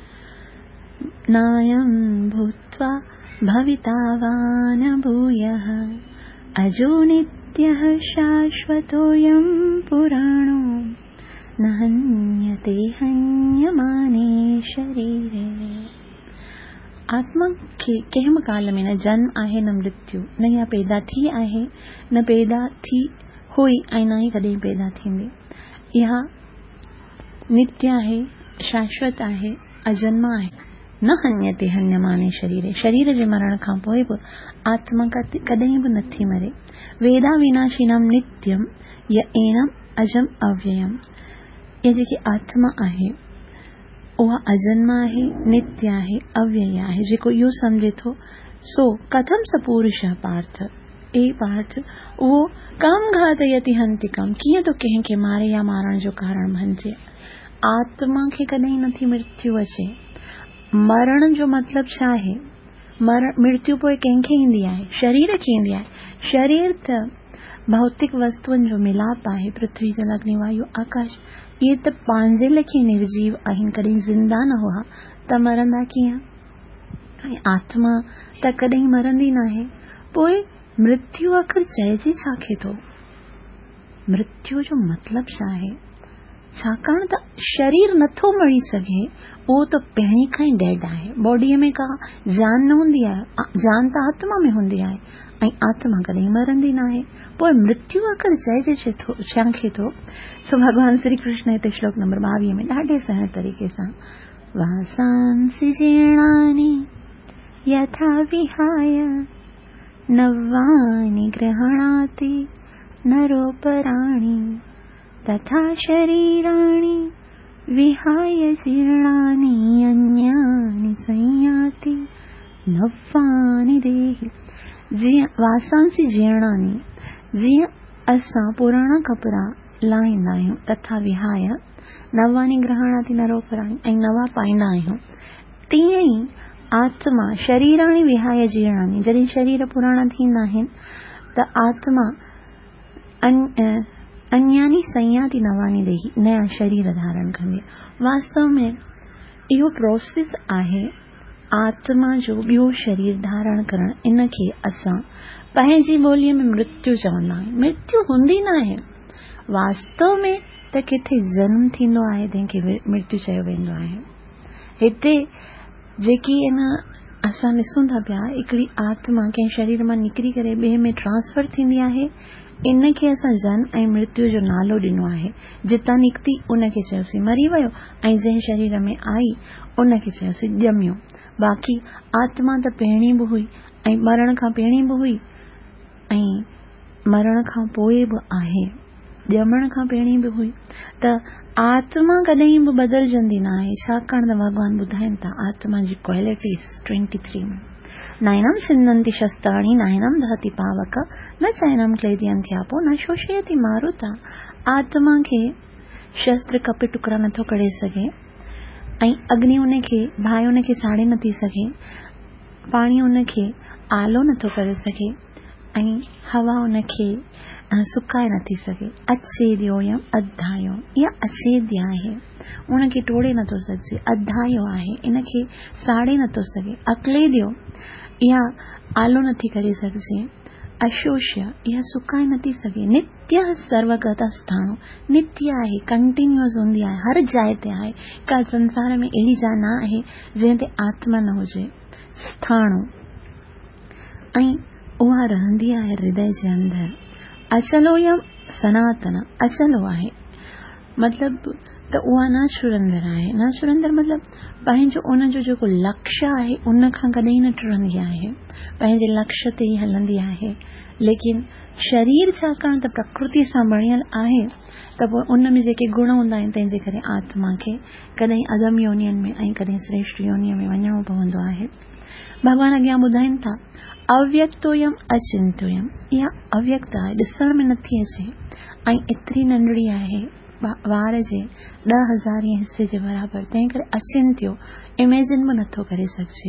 नायं भूत्वा भविता वा न भूयः, अजो नित्यः शाश्वतोऽयं पुराणो, न हन्यते हन्यमाने शरीरे। आत्मा खे कंहिं बि काल में न जन्म आहे न मृत्यु, न इहा पैदा थी आहे न पैदा थी हुई ऐं न ई कॾहिं पैदा थींदी। इहा नित्य आहे, शाश्वत आहे, अजन्मा आहे। न हन्यते हन्यमाने शरीरे, शरीर जे मरण खां पोइ बि आत्मा कॾहिं बि नथी मरे। वेदा विनाशिनम नित्यम य एनम अजम अव्ययम, इहा जेकी आत्मा आहे उहा अजन्मा आहे, नित्य आहे, अव्यय आहे। जेको इहो समझे थो सो कथम स पुरुषः पार्थ, ए पार्थ, उहो कम घातयति हंतिकम, कीअं तो कंहिंखे मारे या मारण जो कारण बणिजे। आत्मा खे कॾहिं नथी मृत्यु अचे। मरण जो मतलब छा आहे? मृत्यु पोइ कंहिंखे ईंदी आहे? शरीर खे ईंदी आहे। शरीर त भौतिक वस्तुअनि जो मिलाप आहे। पृथ्वी जल अग्नि वायु आकाश, इहे त पंहिंजे लेखे निर्जीव आहिनि, कॾहिं ज़िंदा न हुआ त मरंदा कीअं? ऐं आत्मा त कॾहिं मरंदी न आहे। पोइ मृत्यु आख़िर चइजे छाखे थो? मृत्यु जो मतलब छा आहे? छाकाणि त शरीर नथो मरी सघे, उहो त पहिरीं खां ई डेड आहे। बॉडीअ में का जान न हूंदी आहे, जान त आत्मा में हूंदी आहे ऐं आत्मा कॾहिं मरंदी न आहे। पोइ मृत्यु आख़िर चइजे छाखे थो? सो भगवान श्री कृष्ण हिते श्लोक नंबर 22 में ॾाढे सुहिणे तरीक़े सां, वासांसि जीर्णानि यथा विहाय नवानि गृह्णाति नरोपराणि, तथा शरीराणि विहाय जीर्णानि अन्यानि संयाति नवानि देहि। जीअं वासांसि जीर्णानि, जीअं असां पुराणा कपिड़ा लाहींदा आहियूं, तथा विहाय नवानि गृह्णाति नरोपराणि, ऐं नवा पाईंदा आहियूं, तीअं ई आत्मा शरीराणि विहाय जीर्णानि, जॾहिं शरीर पुराणा थींदा आहिनि त आत्मा अन्यानि संयाति नवानि देहि, नया शरीर धारण कंदी। वास्तव में इहो प्रोसेस आहे आत्मा जो ॿियो शरीर धारण करण। इनखे असां पंहिंजी ॿोलीअ में मृत्यु चवंदा आहियूं। मृत्यु हूंदी न आहे वास्तव में, त किथे जन्म थींदो आहे तंहिंखे मृत्यु चयो वेंदो आहे। हिते जेकी असां ॾिसूं था पिया, हिकिड़ी आत्मा कंहिं शरीर मां निकिरी करे ॿिए में ट्रांसफर थींदी आहे, इनखे असां जन्म ऐं मृत्यु जो नालो ॾिनो आहे। जितां निकिती उनखे चयोसीं मरी वियो, ऐं जंहिं शरीर में आई उनखे चयोसीं ॼमियो। बाक़ी आत्मा त पहिरीं बि हुई ऐं मरण खां पहिरीं बि हुई ऐं मरण खां पोइ बि आहे, ॼमण खां पहिरीं बि हुई। त आत्मा कॾहिं बि बदिलजंदी न आहे, छाकाणि त भॻवान ॿुधाइनि था आत्मा जी क्वालिटीज़ 23 में, नैनम छिन्दन्ति शस्त्राणि नैनम दहति पावक न चैनम क्लेदयन्त्यापो न शोषयति मारुता। आत्मा खे शस्त्र कपे टुकड़ा नथो करे सघे, ऐं अग्नि उनखे बाहि उनखे साड़े नथी सघे, पाणी उनखे आलो नथो करे सघे, ऐं हवा उनखे सुकाए नथी सघे। अच्छेद्योयम अध्यायो, इहा अछेद्य आहे, उनखे टोड़े नथो सघे। अध्यायो आहे, इनखे साड़े नथो सघे। अक्लेद्यो, इहा आलो नथी करे सघे। अशोष्य, इहा सुकाए नथी सघे। नित्य सर्वगत स्थाणु, नित्य आहे, कंटिन्यूअस हूंदी आहे, हर जाइ ते आहे। का संसार में अहिड़ी जाइ न आहे जंहिं ते आत्मा न हुजे। स्थाणु, ऐं उहा रहंदी आहे हृदय जे अंदरि। अचलोयम सनातन, अचलो आहे मतलब त उहा न छुरंदड़ आहे। न छुरंदड़ मतलब पंहिंजो उनजो जेको लक्ष्य आहे उन खां कॾहिं न टुरंदी आहे, पंहिंजे लक्ष्य ते ई हलंदी आहे। लेकिन शरीर छाकाणि त प्रकृति सां बणियल आहे त पोइ उन में जेके गुण हूंदा आहिनि, तंहिंजे करे आत्मा खे कॾहिं अदम योनियन में ऐं कॾहिं श्रेष्ठ योनिय में वञणो पवंदो आहे। भॻवान अॻियां ॿुधाइनि था अव्यक्तोयम अचिंत्योयम, इहा अव्यक्त आहे, ॾिसण में नथी अचे ऐं एतिरी नंढड़ी आहे, वार जे 10,000 हिस्से जे बराबर, तंहिं करे अचिंत्यो, इमेजिन बि नथो करे सघिजे।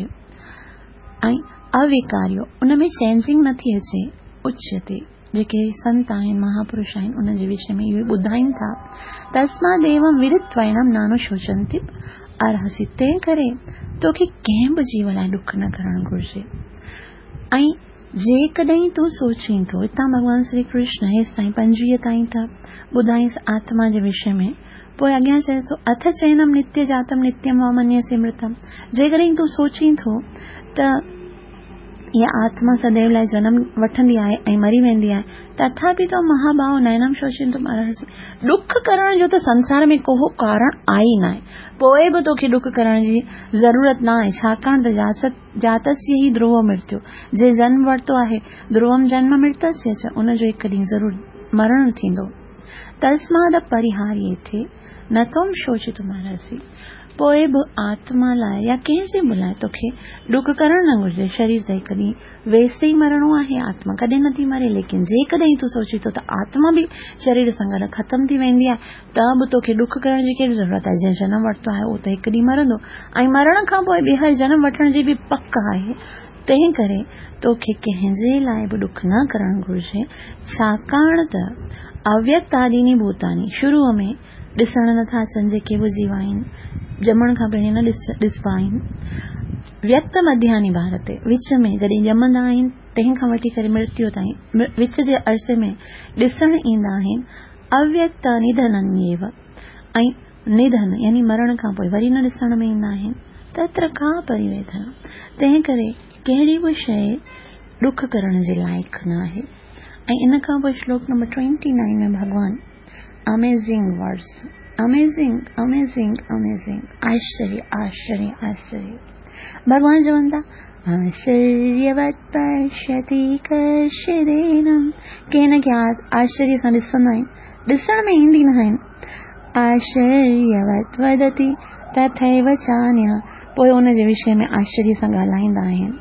ऐं अविकार्यो, उन में चेंजिंग नथी अचे। उच्यते, जेके संत आहिनि महापुरुष आहिनि उन जे विषय में इहो ॿुधाइनि था, तस्मादेवं विदित्वैनं नानुशोचन्ति अर्हसि, तंहिं करे तोखे कंहिं बि जीव लाइ ॾुख न करणु घुरिजे। ऐं जेकॾहिं तूं सोचीं थो, हितां भॻवान श्री कृष्ण हेसि ताईं 25 ताईं था ॿुधाईंसि आत्मा जे विषय में, पोइ अॻियां चए थो अथ चैनम नित्य जातम नित्यम वा मन्यसे मृतम। जेकॾहिं तूं सोचीं थो त इहा आत्मा सदैव लाइ जन्म वठंदी आहे ऐं मरी वेंदी आहे, तथापि तो महाभाव नैनम शोचिंतुम अर्हसि, ॾुख करण जो त संसार में को कारण आहे ई न आहे, पोइ बि तोखे ॾुख करण जी ज़रूरत न आहे। छाकाणि त जातस्य ही ध्रुवो मृत्यु, जे जन्म वरितो आहे ध्रुवम जन्म मृतस्य च, उनजो हिकु ॾींहुं ज़रूर मरण थींदो। तस्माद परिहार्ये थे न तुम शोचितुम अर्हसि, पोइ बि आत्मा लाइ या कंहिंजे बि लाइ तोखे ॾुख करणु न घुरिजे। शरीर त हिकु ॾींहुं वैसे ई मरणो आहे, आत्मा कॾहिं नथी मरे। लेकिन जेकॾहिं तूं सोची थो त आत्मा बि शरीर सां गॾु ख़तमु थी वेंदी आहे, त बि तोखे ॾुख करण जी कहिड़ी ज़रूरत आहे। जंहिं जनम वरितो आहे उहो त हिकु ॾींहुं मरंदो, ऐं मरण खां पोइ ॿीहर जनम वठण जी बि पक आहे। तंहिं करे तोखे कंहिंजे लाइ बि ॾुख न करणु घुरिजे, छाकाणि त अव्यक्तादीनि भूतानि, शुरूअ में ॾिसण नथा अचनि जेके बि जीव आहिनि, ॼमण खां पहिरीं न ॾिसबा आहिनि। व्यक्त मध्यानि भारते, विच में जॾहिं ॼमंदा आहिनि तंहिंखां वठी करे मृत्यु ताईं विच जे अरसे में ॾिसण ईंदा आहिनि। अव्यक्त निधनन्येव, ऐं निधन यानी मरण खां पोइ वरी न ॾिसण में ईंदा आहिनि। तत्र का परिवेदना, तंहिं करे कहिड़ी बि शइ ॾुख करण जे लाइक़ न आहे। ऐं इन खां पोइ श्लोक नंबर 29 में भगवान amazing words, amazing amazing amazing, आश्चर्य आश्चर्य आश्चर्य। भगवान चवनि था आश्चर्यवत् पश्यति कश्चिदेनम, कंहिं खे आश्चर्य सां ॾिसंदा आहिनि, ॾिसण में ईंदी न आहिनि। आश्चर्यवत् वदति तथैव चान्यः, पोइ उन जे विषय में आश्चर्य सां ॻाल्हाईंदा आहिनि।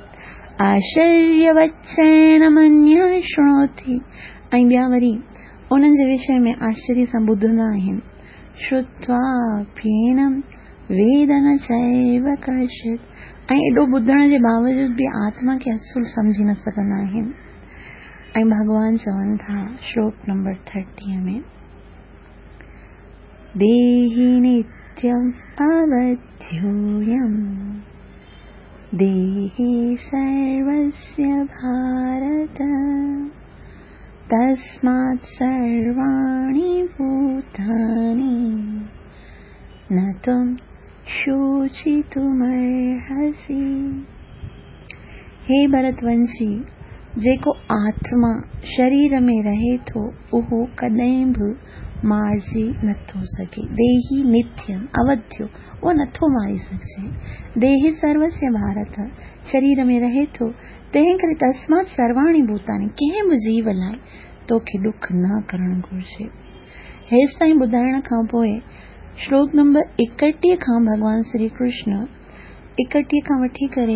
आश्चर्यवच्चैनमन्यः शृणोति, ऐं ॿिया वरी उन्हनि जे विषय में आश्चर्य सां ॿुधंदा आहिनि। श्रुत्वाप्येनं वेद न चैव कश्चित्, ऐं एॾो ॿुधण जे बावजूद बि आत्मा खे असुल सम्झी न सघंदा आहिनि। ऐं भगवान चवनि था श्लोक नंबर 30 में देहि नित्यम अवध्योयम देहि सर्वस्य भारत तस्मात् सर्वाणि भूतानि न तुम शोचितुमर्हसि। हे भरतवंशी, जेको आत्मा शरीर में रहे थो उहो कॾहिं बि मारिजी नथो सघे। देही नित्यम अवध्यो, वो नथो मारी सघे। देही सर्वस्य भारत, शरीर में रहे थो, तंहिं करे तस्मात् सर्वाणि भूतानि, कंहिं बि जीव लाइ तोखे दुख न करणु घुरिजे। हेसि ताईं ॿुधाइण खां पोइ श्लोक नंबर 31 खां भगवान श्री कृष्ण 31 खां वठी करे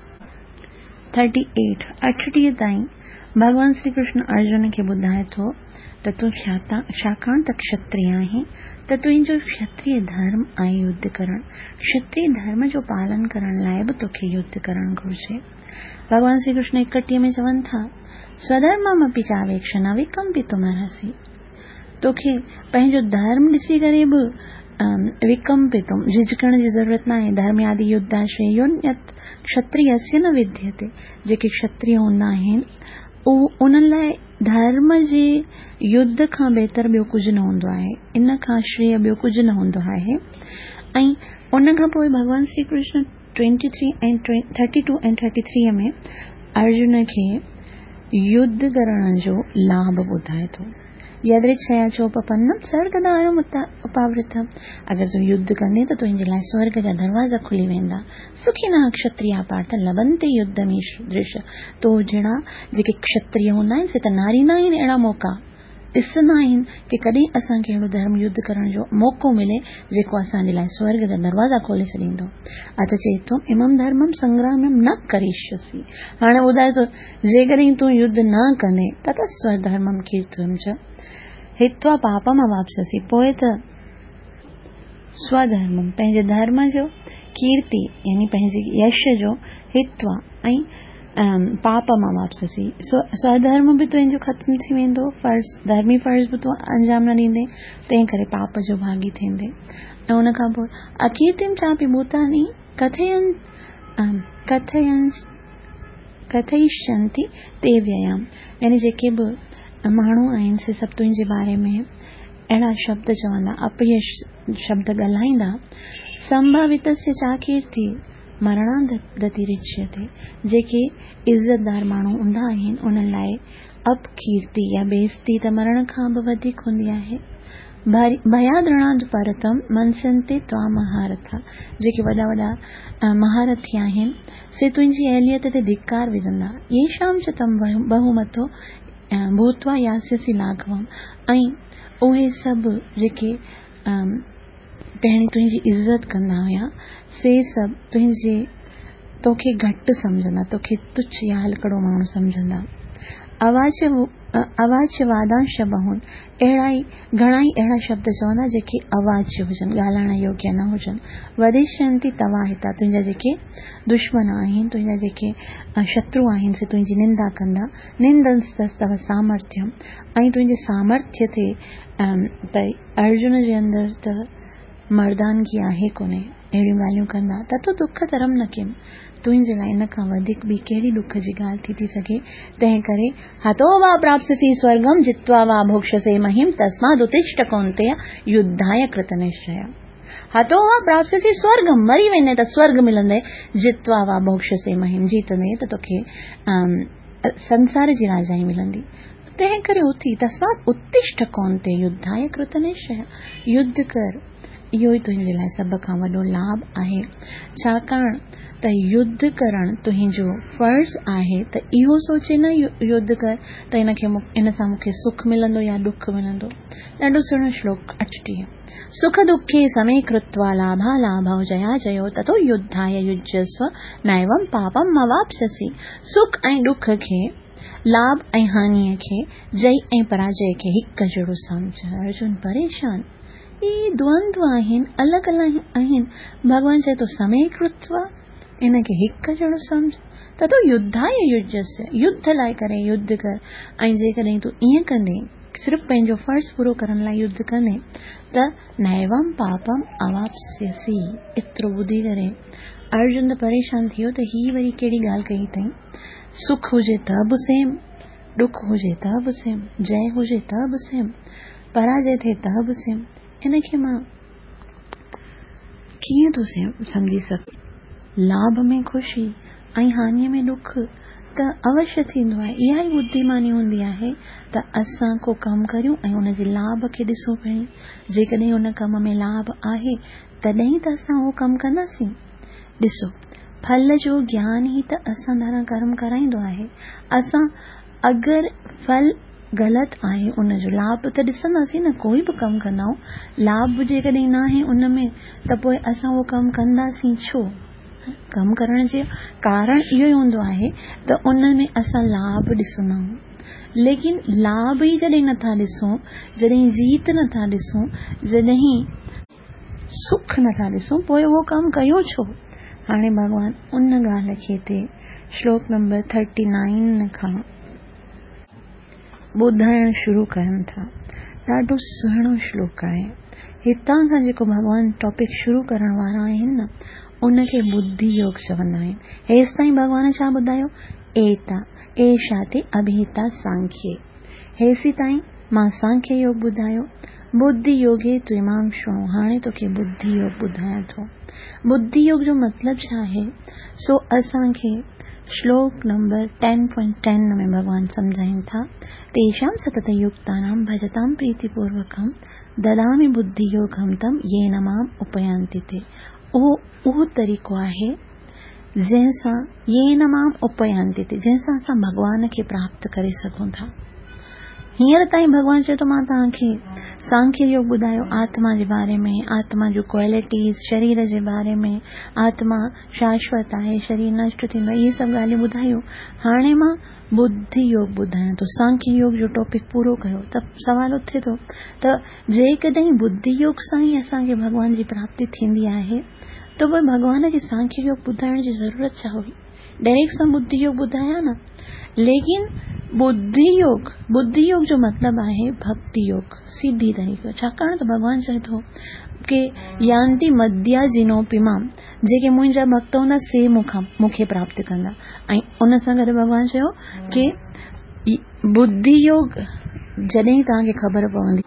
38 ताईं भगवान श्री कृष्ण अर्जुन खे ॿुधाए थो त तूं छाकाणि त क्षत्रिय आहीं त तुंहिंजो क्षत्रिय धर्म आहे युद्ध करणु। क्षत्रिय धर्म जो पालन करण लाइ बि तोखे युद्ध करणु घुरिजे। भगवान श्री कृष्ण 31 में चवनि था, स्वधर्मम अपि चावेक्ष न विकम्पितुमर्हसि। तोखे पंहिंजो धर्म ॾिसी करे बि विकम्पितुम झिझकण जी ज़रूरत न आहे। धर्मयादि युद्धाश्रयोन यत् क्षत्रियस्य न विद्यते। जेके क्षत्रिय हूंदा आहिनि उन्हनि लाइ धर्म जे युद्ध खां बहितर ॿियो कुझु न हूंदो आहे। इन खां श्रेय ॿियो कुझु न हूंदो आहे। ऐं उन खां पोइ भगवान श्री कृष्ण 32 ऐं 33 में अर्जुन खे युद्ध करण जो लाभ ॿुधाए थो। यदृच्छया चोपपन्नम स्वर्गद्वारम उपावृतम। अगर तूं युद्ध कंदे त तुंहिंजे लाइ स्वर्ग जा दरवाजा खुली वेंदा। सुखिनः क्षत्रिया पार्थ लभन्ते युद्धमीदृश। तो जहिड़ा जेके क्षत्रिय हूंदा आहिनि से त नारींदा आहिनि अहिड़ा मौक़ा, ॾिसंदा आहिनि कि कॾहिं असांखे अहिड़ो धर्म युद्ध करण जो मौक़ो मिले जेको असांजे लाइ स्वर्ग जा दरवाजा खोले छॾींदो। अथ चेतो इमं धर्मम संग्रामम न करिष्यसि। हाणे ॿुधाए थो, जेकॾहिं तूं युद्ध न कंदे तत स्वधर्मम कीर्तम च हित्वा पापम अवाप्स्यसि। पोइ त स्वधर्मम पंहिंजे धर्म जो, कीर्ति यानी पंहिंजे यश जो, हित्वा ऐं पापम अवाप्स्यसि। स्वधर्म बि तुंहिंजो ख़त्म थी वेंदो, फर्ज़ धर्मी फर्ज़ बि तूं अंजाम न ॾींदे, तंहिं करे पाप जो भागी थींदे। ऐं उन खां पोइ अकीर्तिम चापि भूतानि कथयिष्यन्ति ते व्ययाम। यानी जेके बि माण्हू आहिनि से सभु तुंहिंजे बारे में अहिड़ा शब्द चवंदा, अपयश शब्द ॻाल्हाईंदा। संभावितस्य चाकीर्ति मरणादतिरिच्यते। जेके इज़तदार माण्हू हूंदा आहिनि उन्हनि लाइ अपकीर्ति या बेइज़ती त मरण खां बि वधीक हूंदी आहे। भयाद्रणाद परतम मनसन्ते त्वा महारथा। जेके वॾा वॾा महारथी आहिनि से तुंहिंजी अहलियत ते धिक्कार विझंदा। येषां च तम बहुमतो भूत्वा यास्यसि लाघवम। ऐं उहे सभु जेके पहिरीं तुंहिंजी इज़त कंदा हुया से सभु तोखे घटि सम्झंदा, तोखे तुच्छ या हलकड़ो माण्हू सम्झंदा। अवाच्य वादांश बहुन। घणाई अहिड़ा शब्द चवंदा जेके अवाच्य हुजनि, ॻाल्हाइण योग्य न हुजनि। वदिष्यन्ति तवा हिता। तुंहिंजा जेके दुश्मन आहिनि, तुंहिंजा जेके शत्रु आहिनि से तुंहिंजी निंदा कंदा। निंदंस्तव सामर्थ्यम। ऐं तुंहिंजे सामर्थ्य ते त अर्जुन जे अंदरि त मर्दानगी आहे कोन्हे, अहिड़ियूं ॻाल्हियूं कंदा। ततो दुख तरम न किम। तुंहिंजे लाइ इन खां वधीक ॿी कहिड़ी दुख जी ॻाल्हि थी सघे। तंहिं करे हतो वा प्राप्स्यसि स्वर्गम जित्वा वा भोक्ष्यसे महीम तस्मादुत्तिष्ठ कौन्तेय युद्धाय कृतनिश्चय। हतो वा प्राप्स्यसि स्वर्गम, मरी वेंदे त स्वर्ग मिलंदे। जित्वा वा भोक्ष्यसे महीम, जीतंदे त तोखे संसार जी राजाई मिलंदी। तंहिं करे उथी तस्मात् उत्तिष्ठ कौन्तेय युद्धाय कृतनिश्चय। युद्ध कर, इहो ई तुंहिंजे लाइ सभ खां वॾो लाभ आहे। छाकाणि त युद्ध करणु तुंहिंजो फर्ज़ आहे त इहो सोचे न युद्ध कर त इन सां मूंखे सुख मिलंदो या दुख मिलंदो। ॾाढो सुहिणो श्लोक 38। सुख दुखे समे कृत्वा लाभा लाभौ जया जयो ततो युद्धाय युज्यस्व नैवं पापम अवाप्स्यसि। सुख ऐं दुख खे, लाभ ऐं हानिअ खे, जय ऐं पराजय खे हिकु जहिड़ो सम्झ। अर्जुन परेशान, ये द्वंद्व आहिनि, अलॻि अलॻि आहिनि। भॻवान चए थो समय कृत्वा, इनखे हिकु जहिड़ो सम्झ। त तूं युद्धाय युज्यस्य, युद्ध लाइ करे युद्ध कर। ऐं जेकॾहिं तूं ईअं कंदे, सिर्फ़ु पंहिंजो फर्ज़ पूरो करण लाइ युद्ध कंदे त नैवम पापम अवाप्स्यसि। एतिरो ॿुधी करे अर्जुन त परेशान थियो त ही वरी कहिड़ी ॻाल्हि कई अथई। सुख हुजे त बि सेम, दुख हुजे त बि सेम, जय हुजे त बि सेम, पराजय थिए त बि सेम। इनखे मां कीअं तूं समझी सघ लाभ में ख़ुशी ऐं हानीअ में दुख त अवश्य थींदो आहे। इहा ई बुद्धिमानी हूंदी आहे त असां को कमु करियूं ऐं उनजे लाभ खे ॾिसूं पहिरीं। जेकॾहिं उन कम में लाभ आहे तॾहिं त असां उहो कमु कंदासीं। ॾिसो, फल जो ज्ञान ई त असां द्वारा कर्म कराईंदो आहे। असां अगरि फल ग़लति आहे उनजो लाभ त ॾिसंदासीं न। कोई बि कमु कंदा आहियूं, लाभ जेकॾहिं न आहे उन में त पोइ असां उहो कमु कंदासीं छो? कमु करण जो कारण इहो ई हूंदो आहे त उन में असां लाभ ॾिसंदा आहियूं। लेकिन लाभ ई जॾहिं नथा ॾिसूं, जॾहिं जीत नथा ॾिसूं, जॾहिं सुख नथा ॾिसूं, पोइ उहो कमु कयो छो? हाणे भॻवान उन ॻाल्हि खे हिते श्लोक नंबर 39 खां ॿुधाइण शुरू कनि था। ॾाढो सुहिणो श्लोक आहे। हितां खां जेको भॻवान टॉपिक शुरू करण वारा आहिनि न, उनखे बुद्धि योग चवंदा आहिनि। हेसि ताईं भॻवान छा ॿुधायो? एता एषा ते अभिहिता सांख्ये। हेसि ताईं मां सांख्य योग ॿुधायो। बुद्धि योगे त्विमाम शृणु। हाणे तोखे बुद्धि योग ॿुधायां थो। बुद्धि योग जो मतिलब छा आहे सो असांखे श्लोक नंबर 10.10 में भगवान समझाइनि था। तेषां सतत युक्तानां भजतां प्रीतिपूर्वकं ददामि बुद्धि योगं तं येन माम उपयान्ति ते। उहो तरीक़ो आहे जंहिंसां येन माम उपयान्ति ते, जंहिंसां असां भगवान खे प्राप्त करे सघूं था। हींअर ताईं भगवान चए थो मां तव्हांखे सांख्य योग ॿुधायो आत्मा जे बारे में, आत्मा जो क्वालिटीज़, शरीर जे बारे में, आत्मा शाश्वत आहे, शरीर नष्ट थींदो आहे, इहे सभु ॻाल्हियूं ॿुधायूं। हाणे मां बुद्धि योग ॿुधायां थो। सांख्य योग जो टॉपिक पूरो कयो त सवाल उथे थो त जेकॾहिं बुद्धि योग सां ई असांखे भगवान जी प्राप्ति थींदी आहे त पोइ भगवान खे सांख्य योग ॿुधाइण जी ज़रूरत छा हुई? डायरेक्ट सां बुद्धि योग ॿुधाया न। लेकिन बुद्धि योग जो मतिलब आहे भक्ति योग, सीधी तरीक़ो। छाकाणि त भगवान चए थो कि यान्ति मद्या जिनोपिमाम, जेके मुंहिंजा भक्त हूंदा से मूंखे प्राप्त कंदा। ऐं उन सां गॾु भगवान चयो कि बुद्धि योग जॾहिं तव्हांखे ख़बर पवंदी,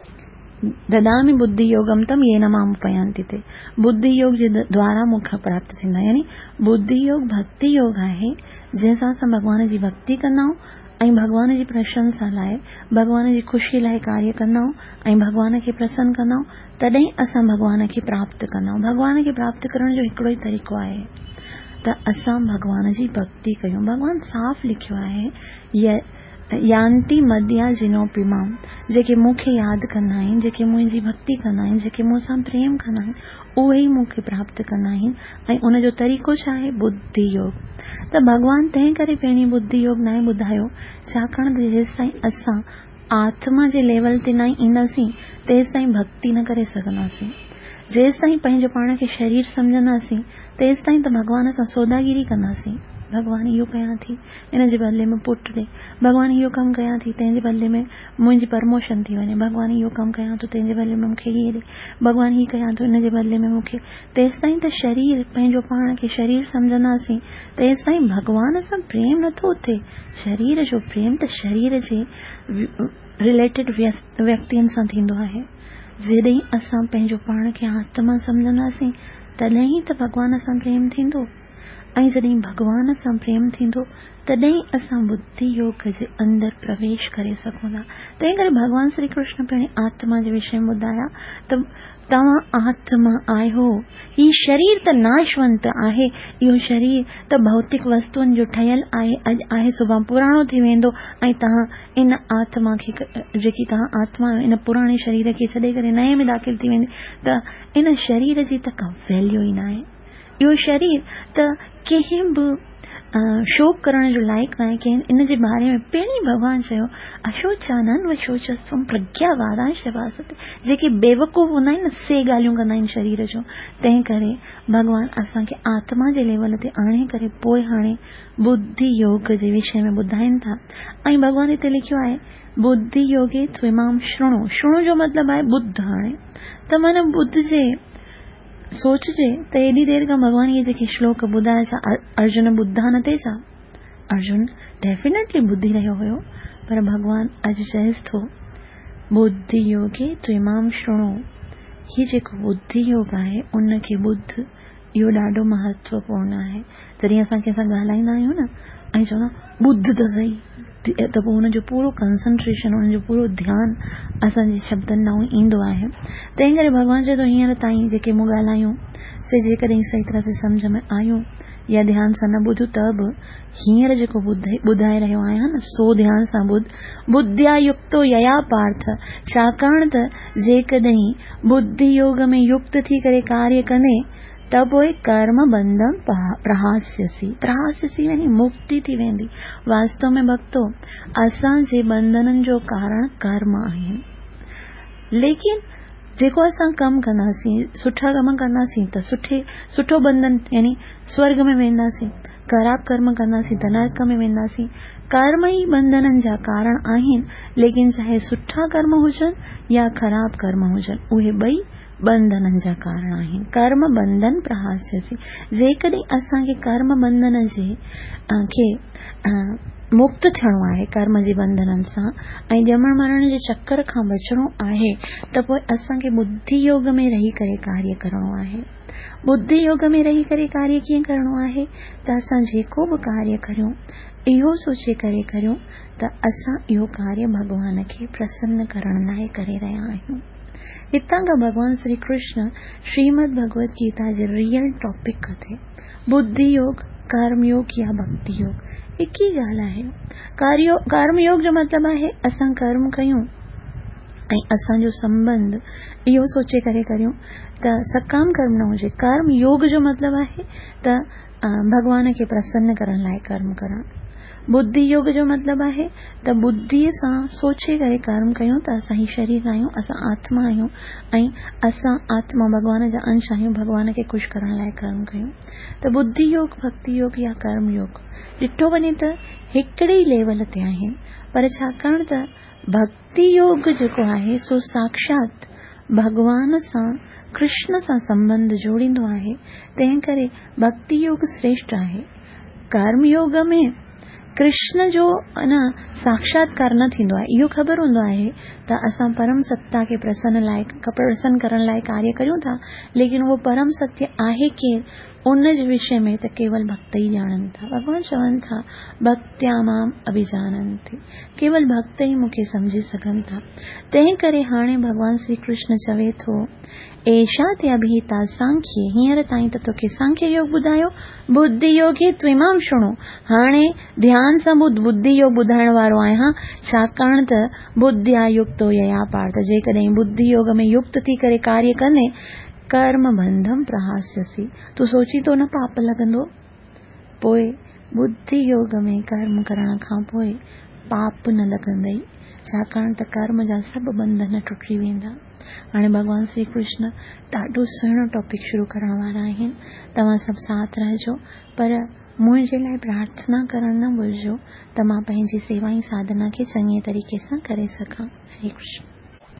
ददामि बुद्धि योगम तम येन माम उपयान्ति ते, बुद्धि योग जे द्वारा मूंखां प्राप्त थींदा। यानी बुद्धि योग भक्ति योग आहे जंहिंसां असां भगवान जी भक्ति कंदा आहियूं ऐं भगवान जी प्रशंसा लाइ, भगवान जी ख़ुशी लाइ कार्य कंदा आहियूं ऐं भगवान खे प्रसन्न कंदा आहियूं, तॾहिं असां भगवान खे प्राप्त कंदा आहियूं। भगवान खे प्राप्त करण जो हिकिड़ो ई तरीक़ो आहे त असां भगवान जी भक्ति कयूं। भगवान साफ़ लिखियो आहे यान्ति मद्या जिनोपिमाम, जेके मूंखे यादि कंदा आहिनि, जेके मुंहिंजी भक्ति कंदा आहिनि, जेके मूंसां प्रेम कंदा आहिनि, उहे ई मूंखे प्राप्त कंदा आहिनि। ऐं उनजो तरीक़ो छा आहे? बुद्धि योग। त भगवान तंहिं करे पहिरीं बुद्धि योग न ॿुधायो, छाकाणि त जेसि ताईं असां आत्मा जे लेवल ते न ईंदासीं तेसि ताईं भक्ति न करे सघंदासीं। जेसि ताईं पंहिंजो पाण खे शरीर सम्झंदासीं तेसि ताईं त भगवान सां सौदागिरी कंदासीं। भगवान इहो कयां थी, इन जे बदले में पुटु ॾे। भगवान इहो कमु कयां थी, तंहिंजे बदले में मुंहिंजी प्रमोशन थी वञे। भगवान इहो कमु कयां थो, तंहिंजे बदले में मूंखे हीअ ॾे। भगवान हीअ कयां थो, इन जे बदले में मूंखे। तेसि ताईं त शरीर, पंहिंजो पाण खे शरीर सम्झंदासीं तेसि ताईं भगवान सां प्रेम नथो थिए। शरीर जो प्रेम त शरीर जे रिलेटेड व्यक्तियुनि सां थींदो आहे। जॾहिं असां पंहिंजो पाण खे आत्मा सम्झंदासीं तॾहिं त भगवान सां प्रेम थींदो। ऐं जॾहिं भगवान सां प्रेम थींदो तॾहिं असां बुद्धि योग जे अंदरि प्रवेश करे सघूं था। तंहिं करे भगवान श्री कृष्ण पहिरीं आत्मा जे विषय में ॿुधाया त तव्हां आत्मा आहियो। हीउ शरीर त नाशवंत आहे, इहो शरीर त भौतिक वस्तुअनि जो ठहियल आहे, अॼु आहे सुभाणे पुराणो थी वेंदो। ऐं तव्हां इन आत्मा खे, जेकी तव्हां आत्मा इन पुराणे शरीर खे छॾे करे नए में दाख़िल थी वेंदी, त इन शरीर जी त का वैल्यू ई न आहे। इहो शरीर त कंहिं बि शोक करण जो लाइक़ु न आहे। इन जे बारे में पहिरीं भगवान चयो अशोचानन व शोचस्तुम प्रज्ञावादांश भासते, जेके बेवकूफ़ हूंदा आहिनि न से ॻाल्हियूं कंदा आहिनि शरीर जो। तंहिं करे भगवान असांखे आत्मा जे लेवल ते आणे करे पोइ हाणे बुद्धि योग जे विषय में ॿुधाइनि था। ऐं भगवान हिते लिखियो आहे बुद्धि योगे त्विमाम शृणु। शृणु जो मतिलबु आहे ॿुध। हाणे त माना ॿुध जे सोचजे त एॾी देरि खां भगवान इहे जेके श्लोक ॿुधाया छा अर्जुन ॿुधा न थे छा? अर्जुन डेफिनेटली ॿुधी रहियो हुयो, पर भगवान अॼु चएसि थो बुद्धि योगे त्विमाम शृणु ही जेको बुद्धि योग आहे उनखे बुद्ध इहो ॾाढो महत्वपूर्ण आहे। जॾहिं असां कंहिंसां ॻाल्हाईंदा आहियूं न ऐं चवंदा ॿुध त सही, त पोइ हुनजो पूरो कंसंट्रेशन, हुनजो पूरो ध्यानु असांजे शब्दनि ॾांहुं ईंदो आहे। तंहिं करे भॻवान चए थो हींअर ताईं जेके मूं ॻाल्हायूं से जेकॾहिं सही तरह सां सम्झ में आयूं या ध्यान सां न ॿुधूं त बि हींअर जेको ॿुधाए रहियो आहियां न सो ध्यान सां ॿुध। बुद्धिया युक्तो यया पार्थ, छाकाणि त जेकॾहिं बुद्धि योग में युक्त थी करे कार्य कंदे त पोइ कर्म बंधन प्रहास्यसी यानी मुक्ति थी वेंदी। वास्तव में भक्तो असांजे बंधननि जो कारण कर्म आहिनि, लेकिन जेको असां कमु कंदासीं, सुठा कम कंदासीं त सुठो बंधन यानी स्वर्ग में वेंदासीं, ख़राब कर्म कंदासीं त नरक में वेंदासीं। कर्म ई बंधननि जा कारण आहिनि, लेकिन चाहे सुठा कर्म हुजनि या ख़राब कर्म हुजनि उहे ॿई बंधननि जा कारण आहिनि। कर्म बंधन प्रहास्यसी, जेकॾहिं असांखे कर्म बंधन खे मुक्त थियणो आहे कर्म जे बंधननि सां ऐं ॼमण मरण जे चक्कर खां बचणो आहे त पोइ असांखे बुद्धि योग में रही करे कार्य करणो आहे। बुद्धि योग में रही करे कार्य कीअं करणो आहे त असां जेको बि कार्य करियूं इहो सोचे करे करियूं त असां इहो कार्य भॻवान खे प्रसन्न करण लाइ करे रहिया आहियूं। हितां खां भगवान श्री कृष्ण श्रीमद भगवत गीता जे रियल टॉपिक कथे बुद्धि योग, कर्म योग या भक्ति योग, हिकु ई ॻाल्हि आहे। कर्म योग जो मतिलबु आहे असां कर्म कयूं ऐं असांजो संबंध इहो सोचे करे करियूं त सकाम कर्म न हुजे। कर्म योग जो मतिलबु आहे त भगवान खे प्रसन्न करण लाइ कर्म करणु। बुद्धि योग जो मतिलबु आहे त बुद्धीअ सां सोचे करे कर्म कयूं त असां ही शरीर आहियूं, असां आत्मा आहियूं ऐं असां आत्मा भगवान जा अंश आहियूं, भगवान खे ख़ुशि करण लाइ कर्म कयूं। त बुद्धि योग, भक्ति योग या कर्म योग ॾिठो वञे त हिकिड़े ई लेवल ते आहिनि, पर छाकाणि त भक्ति योग जेको आहे सो साक्षात भगवान सां, कृष्ण सां संबंध जोड़ींदो आहे, तंहिं करे भक्ति योग श्रेष्ठ आहे। कर्म योग में कृष्ण जो साक्षात्कार न थींदो आहे। इहो ख़बर हूंदो आहे त असां परम सत्ता खे प्रसन्न करण लाइ कार्य करियूं था, लेकिन उहो परम सत्य आहे केरु उन जे विषय में त केवल भक्त ई ॼाणनि था। भगवान चवनि था भक्त्या माम अभिजानन्ति, केवल भक्त ई मूंखे सम्झी सघनि था। तंहिं करे हाणे भगवान श्री कृष्ण चवे थो एषा ते अभिहिता सांख्ये, हींअर ताईं त तोखे सांख्य योग ॿुधायो, बुद्धि योग ही त्विमाम शुणो। हाणे ध्यान सां बुद्धि योग ॿुधाइण वारो आहियां, छाकाणि त बुद्धिया युक्तो यया पार्थ, जेकॾहिं बुद्धि योग में युक्त थी करे कार्य कंदे कर्म बंधम प्रहास्यसी, तूं सोची तो न पाप लॻंदो। पोइ बुद्धि योग में कर्म करण खां पोइ पाप न लॻंदई, छाकाणि त कर्म जा सभु बंधन टुटी वेंदा। हाणे भगवान श्री कृष्ण ॾाढो सुहिणो टॉपिक शुरू करण वारा आहिनि, तव्हां सभु साथ रहिजो, पर मुंहिंजे लाइ प्रार्थना करण न भुलिजो त मां पंहिंजी सेवा ऐं साधना खे चङे तरीक़े सां करे सघां। हरे कृष्ण।